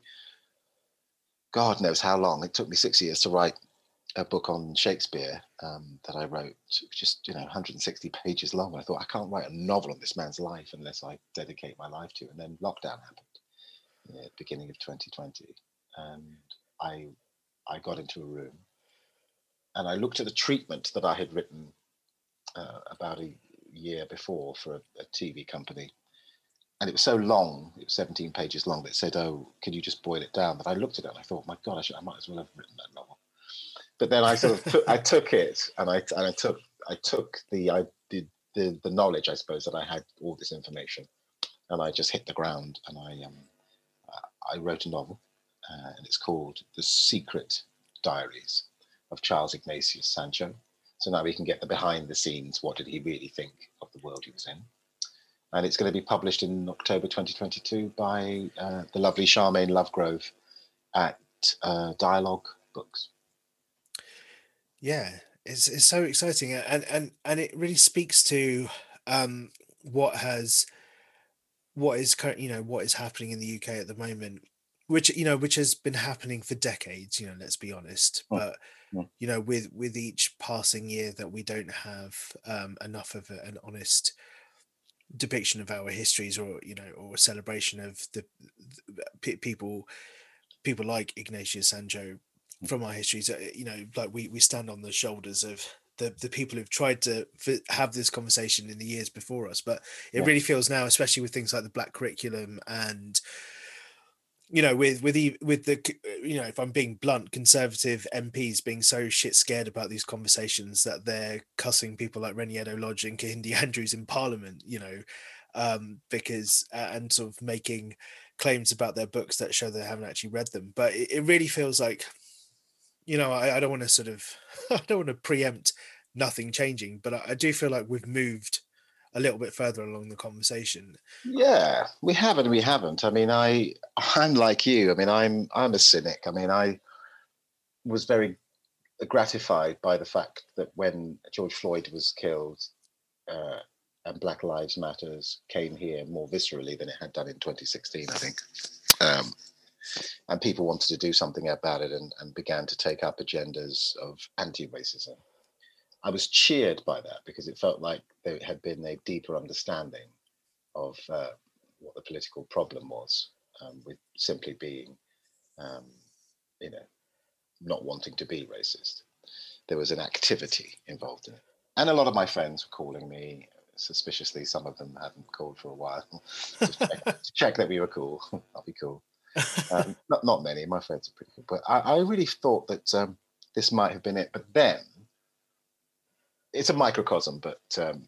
God knows how long. It took me six years to write a book on Shakespeare um, that I wrote, just, you know, one hundred sixty pages long. I thought, I can't write a novel on this man's life unless I dedicate my life to it. And then lockdown happened, you know, at the beginning of twenty twenty. And I I got into a room and I looked at the treatment that I had written uh, about a year before for a, a T V company. And it was so long, it was seventeen pages long, that said, oh, can you just boil it down? But I looked at it and I thought, my God, I, should, I might as well have written that novel. But then I sort of took, I took it and I and I took I took the I did the, the knowledge, I suppose, that I had all this information, and I just hit the ground and I um I wrote a novel. Uh, and it's called The Secret Diaries of Charles Ignatius Sancho. So now we can get the behind the scenes. What did he really think of the world he was in? and it's going to be published in October twenty twenty-two by uh, the lovely Charmaine Lovegrove at uh, Dialogue Books. Yeah, it's it's so exciting, and and and it really speaks to um, what has what is current, you know, what is happening in the U K at the moment, which you know, which has been happening for decades. You know, let's be honest, Mm. but Mm. you know, with with each passing year that we don't have um, enough of a, an honest depiction of our histories, or you know, or a celebration of the, the pe- people people like Ignatius Sancho from our histories. uh, You know, like we we stand on the shoulders of the the people who've tried to f- have this conversation in the years before us. But it Yeah. really feels now, especially with things like the black curriculum, and you know, with with the with the c- uh, you know, if I'm being blunt, conservative M Ps being so shit scared about these conversations that they're cussing people like Reniero Lodge and Kahindi Andrews in Parliament, you know, um, because uh, and sort of making claims about their books that show they haven't actually read them. But it, it really feels like, you know, I, I don't want to sort of I don't want to preempt nothing changing, but I, I do feel like we've moved a little bit further along the conversation. Yeah, we have and we haven't. I mean, I I'm like you. I mean, I'm I'm a cynic. I mean, I was very gratified by the fact that when George Floyd was killed, uh, and Black Lives Matters came here more viscerally than it had done in twenty sixteen, I think. Um, and people wanted to do something about it, and, and began to take up agendas of anti-racism. I was cheered by that because it felt like there had been a deeper understanding of uh, what the political problem was, um, with simply being, um, you know, not wanting to be racist. There was an activity involved in it. And a lot of my friends were calling me suspiciously. Some of them hadn't called for a while to, check, to check that we were cool. I'll be cool. Um, not, not many. My friends are pretty cool. But I, I really thought that um, this might have been it. But then, it's a microcosm, but um,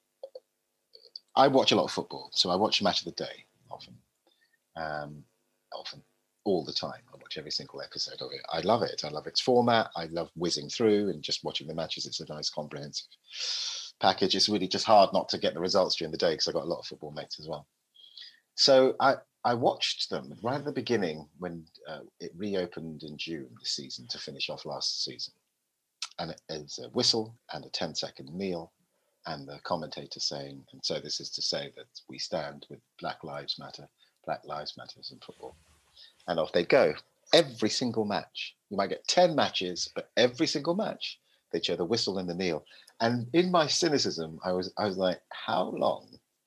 I watch a lot of football. So I watch Match of the Day often. Um, often. All the time. I watch every single episode of it. I love it. I love its format. I love whizzing through and just watching the matches. It's a nice comprehensive package. It's really just hard not to get the results during the day because I've got a lot of football mates as well. So I, I watched them right at the beginning when uh, it reopened in June this season to finish off last season. And it's a whistle and a ten second kneel, and the commentator saying, and so this is to say that we stand with Black Lives Matter, Black Lives Matters in football. And off they go. Every single match. You might get ten matches, but every single match, they show the whistle and the kneel. And in my cynicism, I was I was like, how long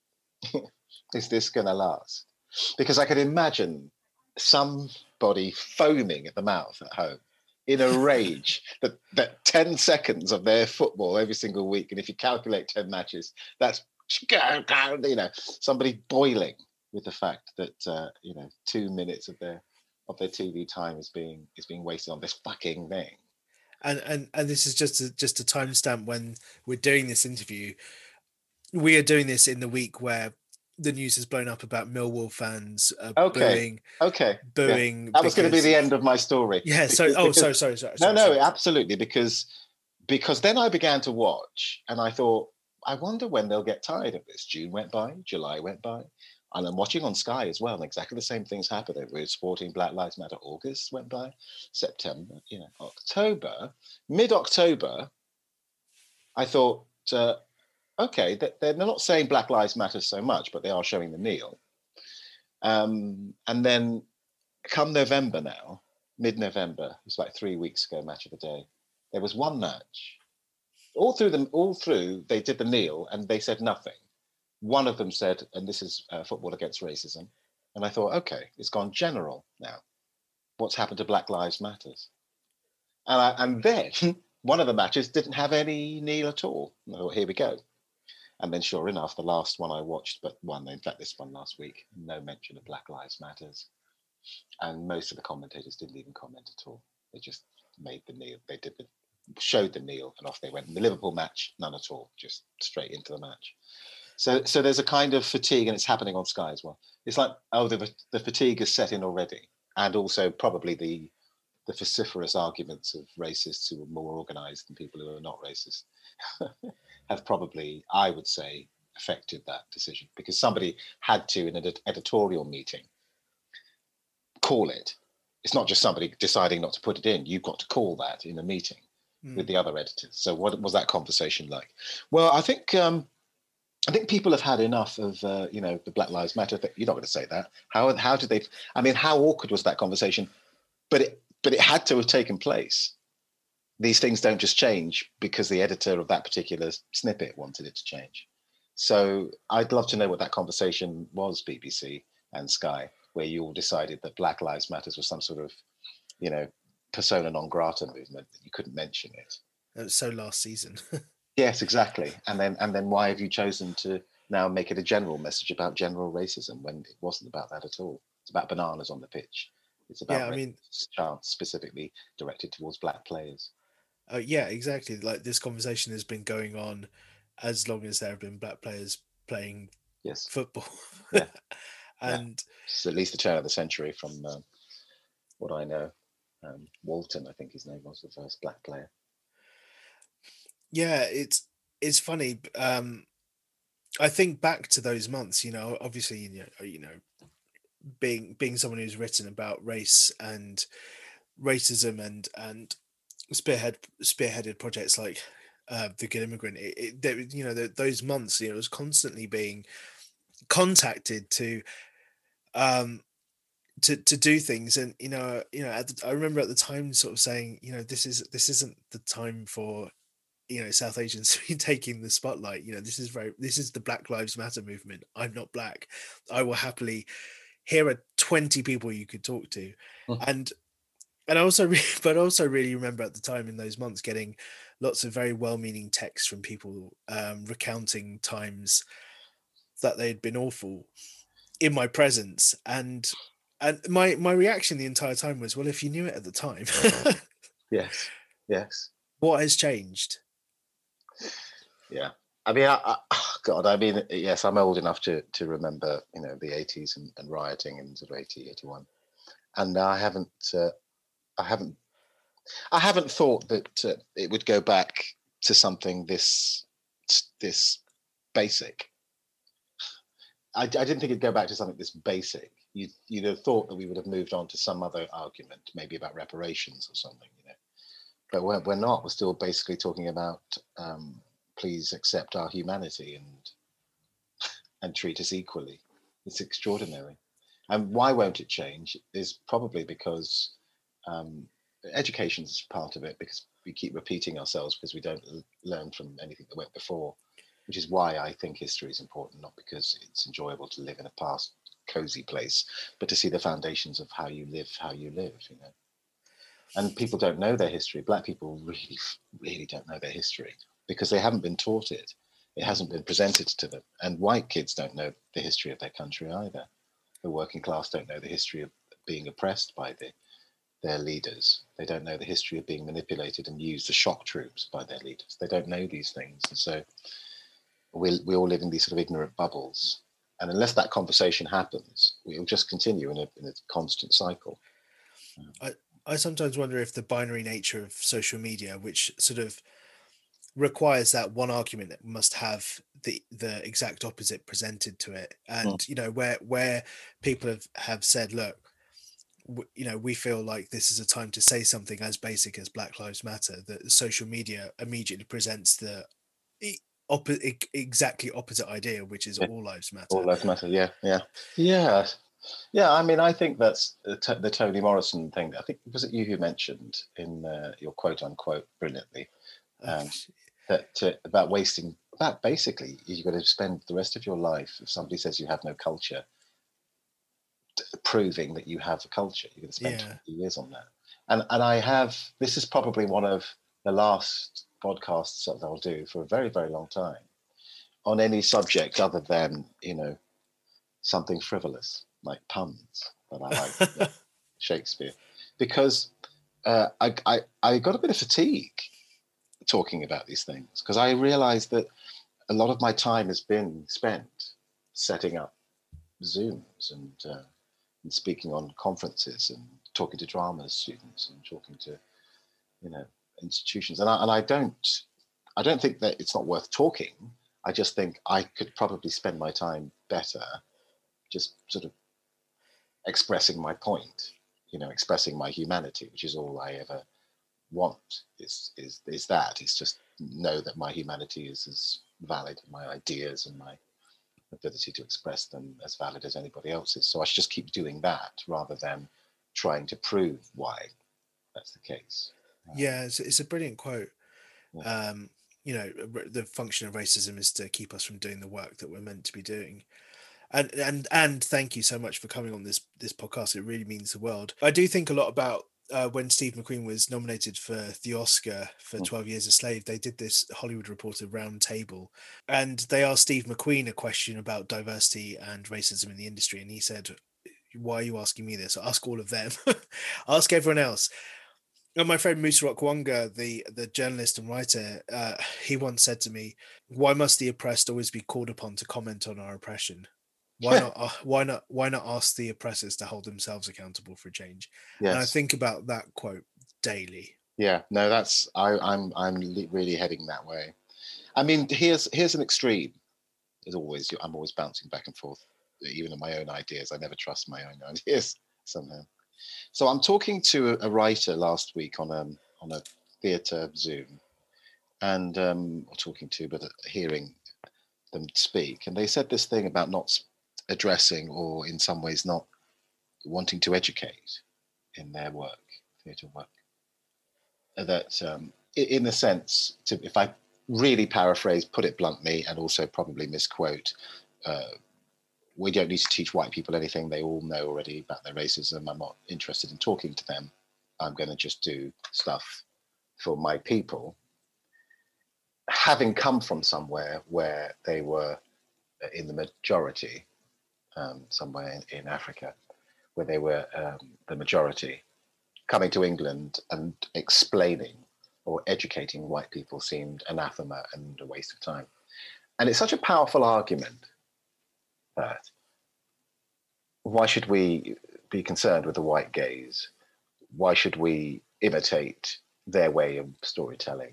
is this going to last? Because I could imagine somebody foaming at the mouth at home in a rage that, that ten seconds of their football every single week. And if you calculate ten matches, that's, you know, somebody boiling with the fact that uh, you know, two minutes of their of their T V time is being is being wasted on this fucking thing. And and and this is just a, just a timestamp when we're doing this interview. We are doing this in the week where the news has blown up about Millwall fans uh, Okay. booing, Okay, booing. yeah. That was going to be because- the end of my story. Yeah. So, Because- oh, because- sorry, sorry, sorry. No, sorry, no, sorry. absolutely. Because because then I began to watch, and I thought, I wonder when they'll get tired of this. June went by, July went by, and I'm watching on Sky as well, and exactly the same things happened. We're supporting Black Lives Matter. August went by, September, you know, October, mid-October. I thought, uh, okay, they're not saying Black Lives Matter so much, but they are showing the kneel. Um, and then come November now, mid-November, it was like three weeks ago, Match of the Day, there was one match. All through them, all through, they did the kneel and they said nothing. One of them said, and this is uh, football against racism. And I thought, okay, it's gone general now. What's happened to Black Lives Matters? And, I, and then one of the matches didn't have any kneel at all. And I thought, here we go. And then sure enough, the last one I watched, but one, in fact, this one last week, no mention of Black Lives Matters. And most of the commentators didn't even comment at all. They just made the kneel. They did the, showed the kneel and off they went. In the Liverpool match, none at all, just straight into the match. So, so there's a kind of fatigue, and it's happening on Sky as well. It's like, oh, the, the fatigue is set in already. And also probably the the vociferous arguments of racists who are more organized than people who are not racist have probably, I would say, affected that decision, because somebody had to, in an ed- editorial meeting, call it. It's not just somebody deciding not to put it in. You've got to call that in a meeting mm. with the other editors. So what was that conversation like? Well, I think um, I think people have had enough of uh, you know, the Black Lives Matter thing. You're not going to say that. How how did they? I mean, how awkward was that conversation? But it but it had to have taken place. These things don't just change because the editor of that particular snippet wanted it to change. So I'd love to know what that conversation was, B B C and Sky, where you all decided that Black Lives Matters was some sort of, you know, persona non grata movement, that you couldn't mention it. It was so last season. Yes, exactly. And then and then why have you chosen to now make it a general message about general racism when it wasn't about that at all? It's about bananas on the pitch. It's about yeah, I mean, chants specifically directed towards black players. Uh, yeah, exactly. Like, this conversation has been going on as long as there have been black players playing yes. football. Yeah. and yeah. It's at least the turn of the century from um, what I know. Um, Walton, I think his name was, the first black player. Yeah, it's it's funny. Um, I think back to those months, you know, obviously, you know, you know, being being someone who's written about race and racism and and spearhead spearheaded projects like uh, The Good Immigrant, it, it there, you know, the, those months, you know, it was constantly being contacted to um to to do things. And you know you know at the, I remember at the time sort of saying, you know, this is this isn't the time for, you know, South Asians to be taking the spotlight. You know, this is very this is the Black Lives Matter movement. I'm not black. I will happily, here are twenty people you could talk to. Mm. and And I also, re- but also really remember at the time in those months getting lots of very well-meaning texts from people um, recounting times that they'd been awful in my presence, and and my my reaction the entire time was, well, if you knew it at the time, yes, yes, what has changed? Yeah, I mean, I, I, God, I mean, yes, I'm old enough to to remember, you know, the eighties and, and rioting in sort of eighty, eighty-one, and I haven't. Uh, I haven't, I haven't thought that uh, it would go back to something this, this basic. I, I didn't think it'd go back to something this basic. You'd, you'd have thought that we would have moved on to some other argument, maybe about reparations or something, you know. But we're, we're not. We're still basically talking about um, please accept our humanity and and treat us equally. It's extraordinary. And why won't it change is probably because Um, education is part of it, because we keep repeating ourselves because we don't l- learn from anything that went before, which is why I think history is important, not because it's enjoyable to live in a past cozy place, but to see the foundations of how you live, how you live, you know. And people don't know their history. Black people really, really don't know their history because they haven't been taught it. It hasn't been presented to them. And white kids don't know the history of their country either. The working class don't know the history of being oppressed by the their leaders. They don't know the history of being manipulated and used as shock troops by their leaders. They don't know these things. And so we we all live in these sort of ignorant bubbles. And unless that conversation happens, we'll just continue in a, in a constant cycle. I, I sometimes wonder if the binary nature of social media, which sort of requires that one argument that must have the the exact opposite presented to it. And, mm. you know, where where people have, have said, look, you know, we feel like this is a time to say something as basic as Black Lives Matter, that social media immediately presents the op- exactly opposite idea, which is yeah. all lives matter. All lives matter, yeah, yeah. Yeah, yeah, I mean, I think that's the, t- the Toni Morrison thing. I think, was it you who mentioned in uh, your quote unquote brilliantly, um, that uh, about wasting, about basically, you've got to spend the rest of your life, if somebody says you have no culture, proving that you have a culture. You're going to spend yeah. twenty years on that. And and I have, this is probably one of the last podcasts that I'll do for a very, very long time on any subject other than, you know, something frivolous like puns that I like, like Shakespeare. Because uh, I, I, I got a bit of fatigue talking about these things, because I realized that a lot of my time has been spent setting up Zooms and uh, and speaking on conferences and talking to drama students and talking to, you know, institutions. And I, and I don't, I don't think that it's not worth talking. I just think I could probably spend my time better just sort of expressing my point, you know, expressing my humanity, which is all I ever want, is is is that. It's just know that my humanity is as valid, my ideas and my ability to express them as valid as anybody else's. So I should just keep doing that rather than trying to prove why that's the case. Um, Yeah, it's, it's a brilliant quote. yeah. Um, you know, r- the function of racism is to keep us from doing the work that we're meant to be doing. And and and thank you so much for coming on this this podcast. It really means the world. I do think a lot about uh, when Steve McQueen was nominated for the Oscar for Mm. twelve Years a Slave. They did this Hollywood Reporter round table, and they asked Steve McQueen a question about diversity and racism in the industry, and he said, "Why are you asking me this? Ask all of them. Ask everyone else." And my friend Musa Okwonga, the the journalist and writer, uh, he once said to me, "Why must the oppressed always be called upon to comment on our oppression? Why not? Uh, why not? Why not ask the oppressors to hold themselves accountable for change?" And I Yes. think about that quote daily. Yeah. No, that's I, I'm I'm le- really heading that way. I mean, here's here's an extreme. As always, I'm always bouncing back and forth, even in my own ideas. I never trust my own ideas somehow. So I'm talking to a writer last week on a on a theatre Zoom, and um, or talking to, but hearing them speak, and they said this thing about not addressing, or in some ways not wanting to educate in their work, theatre work. That, um, in a sense, to, if I really paraphrase, put it bluntly, and also probably misquote, uh, we don't need to teach white people anything. They all know already about their racism. I'm not interested in talking to them. I'm going to just do stuff for my people. Having come from somewhere where they were in the majority, um, somewhere in, in Africa, where they were um, the majority, coming to England and explaining or educating white people seemed anathema and a waste of time. And it's such a powerful argument that why should we be concerned with the white gaze? Why should we imitate their way of storytelling?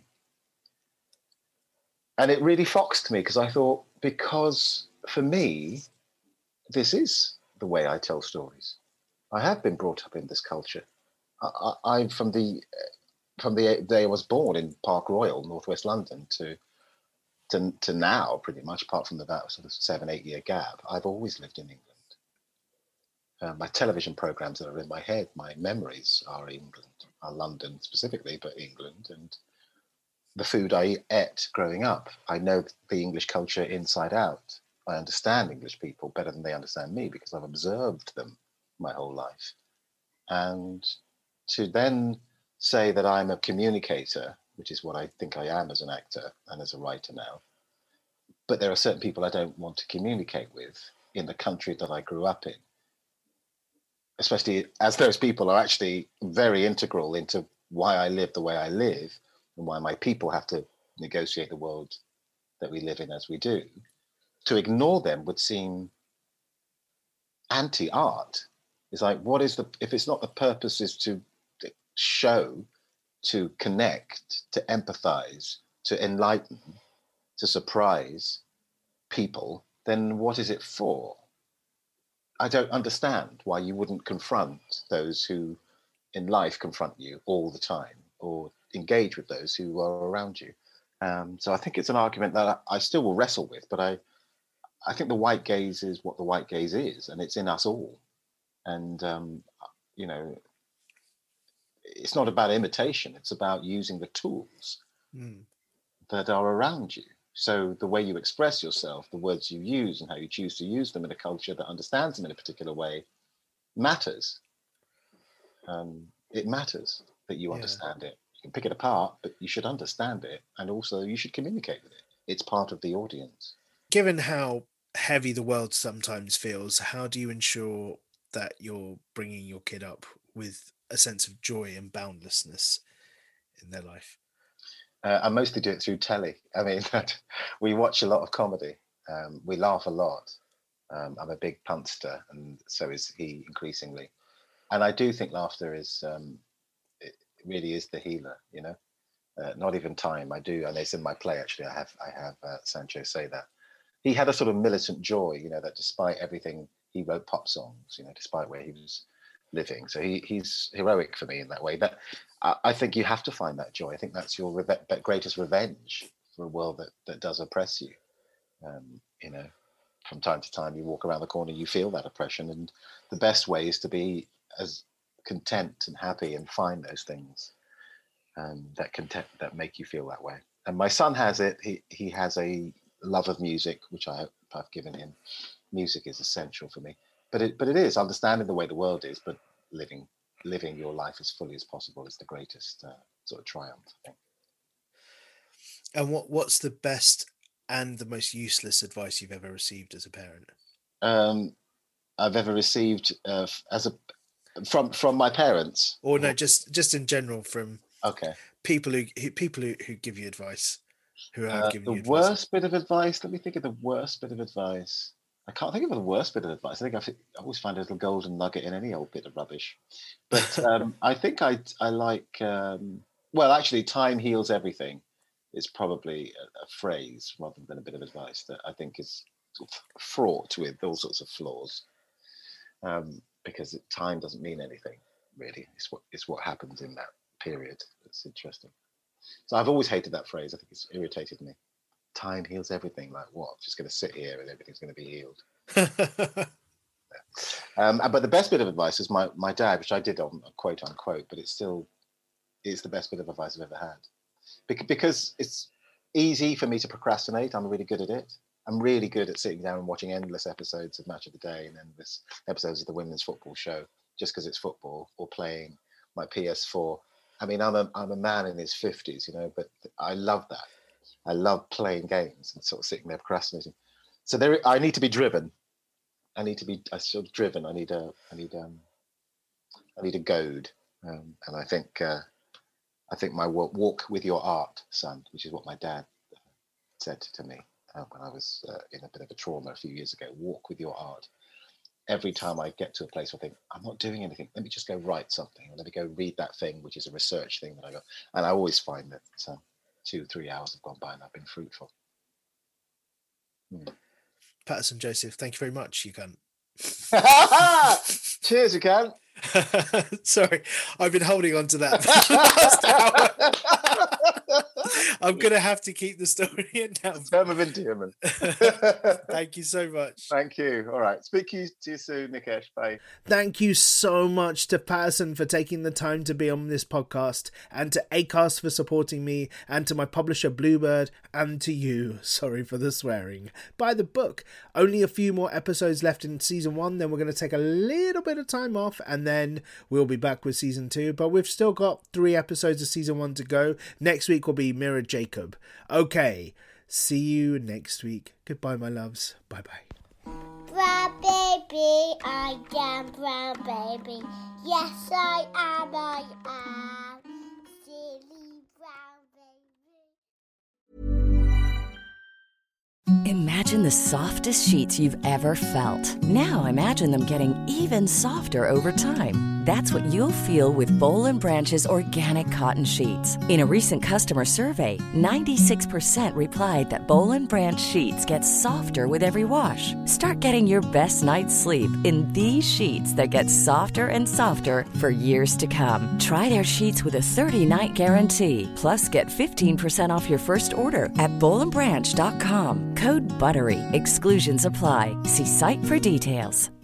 And it really foxed me, because I thought, because for me, this is the way I tell stories. I have been brought up in this culture. I, I, I'm from the from the day I was born in Park Royal, northwest London, to to to now, pretty much, apart from that sort of seven, eight year gap, I've always lived in England. Uh, my television programs that are in my head, my memories are England, are London specifically, but England. And the food I ate growing up, I know the English culture inside out. I understand English people better than they understand me, because I've observed them my whole life. And to then say that I'm a communicator, which is what I think I am as an actor and as a writer now, but there are certain people I don't want to communicate with in the country that I grew up in, especially as those people are actually very integral into why I live the way I live and why my people have to negotiate the world that we live in as we do. To ignore them would seem anti-art. It's like, what is the, if it's not, the purpose is to show, to connect, to empathize, to enlighten, to surprise people, then what is it for? I don't understand why you wouldn't confront those who in life confront you all the time, or engage with those who are around you. Um, so I think it's an argument that I, I still will wrestle with, but I, I think the white gaze is what the white gaze is, and it's in us all. And, um, you know, it's not about imitation, it's about using the tools mm. that are around you. So the way you express yourself, the words you use and how you choose to use them in a culture that understands them in a particular way matters. Um, it matters that you yeah. understand it. You can pick it apart, but you should understand it. And also you should communicate with it. It's part of the audience. Given how heavy the world sometimes feels, how do you ensure that you're bringing your kid up with a sense of joy and boundlessness in their life? Uh, I mostly do it through telly. I mean, we watch a lot of comedy. Um, we laugh a lot. Um, I'm a big punster, and so is he increasingly. And I do think laughter is, um, it really is the healer, you know? Uh, not even time. I do, and it's in my play actually. I have I have uh, Sancho say that he had a sort of militant joy, you know, that despite everything, he wrote pop songs, you know, despite where he was living. So he he's heroic for me in that way. That I, I think you have to find that joy. I think that's your reve- greatest revenge for a world that that does oppress you. Um, you know, from time to time, you walk around the corner, you feel that oppression, and the best way is to be as content and happy and find those things. Um, that content that make you feel that way. And my son has it. He he has a love of music, which I hope I've given him. Music is essential for me. But it but it is understanding the way the world is, but living living your life as fully as possible is the greatest uh, sort of triumph, I think. And what what's the best and the most useless advice you've ever received as a parent? Um, I've ever received uh, as a from from my parents, or no, just just in general from. Okay. People who, who people who, who give you advice, who have uh, given the you advice. The worst bit of advice. Let me think of the worst bit of advice. I can't think of the worst bit of advice. I think I've, I always find a little golden nugget in any old bit of rubbish. But um, I think I I like. Um, well, actually, time heals everything is probably a, a phrase rather than a bit of advice that I think is sort of fraught with all sorts of flaws. Um, because time doesn't mean anything really. It's what it's what happens in that period. It's interesting. So I've always hated that phrase. I think it's irritated me. Time heals everything. Like what? I'm just going to sit here and everything's going to be healed. yeah. um, but the best bit of advice is my my dad, which I did on quote unquote, but it's still it's the best bit of advice I've ever had. Bec- because it's easy for me to procrastinate. I'm really good at it. I'm really good at sitting down and watching endless episodes of Match of the Day and endless episodes of the Women's Football Show just because it's football, or playing my P S four. I mean, I'm a I'm a man in his fifties, you know, but I love that. I love playing games and sort of sitting there procrastinating. So there, I need to be driven. I need to be I sort of driven. I need a I need um I need a goad. Um, and I think uh, I think my walk, walk with your art, son, which is what my dad said to me uh, when I was uh, in a bit of a trauma a few years ago. Walk with your art. Every time I get to a place where I think, I'm not doing anything, let me just go write something, or let me go read that thing, which is a research thing that I got. And I always find that uh, two, three hours have gone by and I've been fruitful. Hmm. Patterson Joseph, thank you very much, you cunt. Cheers, you can. Sorry, I've been holding on to that for the last hour. I'm going to have to keep the story in now. Term of endearment. Thank you so much. Thank you. All right. Speak to you, to you soon, Nikesh. Bye. Thank you so much to Patterson for taking the time to be on this podcast, and to Acast for supporting me, and to my publisher Bluebird, and to you, sorry for the swearing, buy the book. Only a few more episodes left in season one, then we're going to take a little bit of time off, and then we'll be back with season two, but we've still got three episodes of season one to go. Next week will be Mira Jacob. Okay, see you next week. Goodbye, my loves. Bye-bye. Brown baby, I am brown baby. Yes, I am, I am. Silly brown baby. Imagine the softest sheets you've ever felt. Now imagine them getting even softer over time. That's what you'll feel with Boll and Branch's organic cotton sheets. In a recent customer survey, ninety-six percent replied that Boll and Branch sheets get softer with every wash. Start getting your best night's sleep in these sheets that get softer and softer for years to come. Try their sheets with a thirty-night guarantee. Plus, get fifteen percent off your first order at boll and branch dot com. Code BUTTERY. Exclusions apply. See site for details.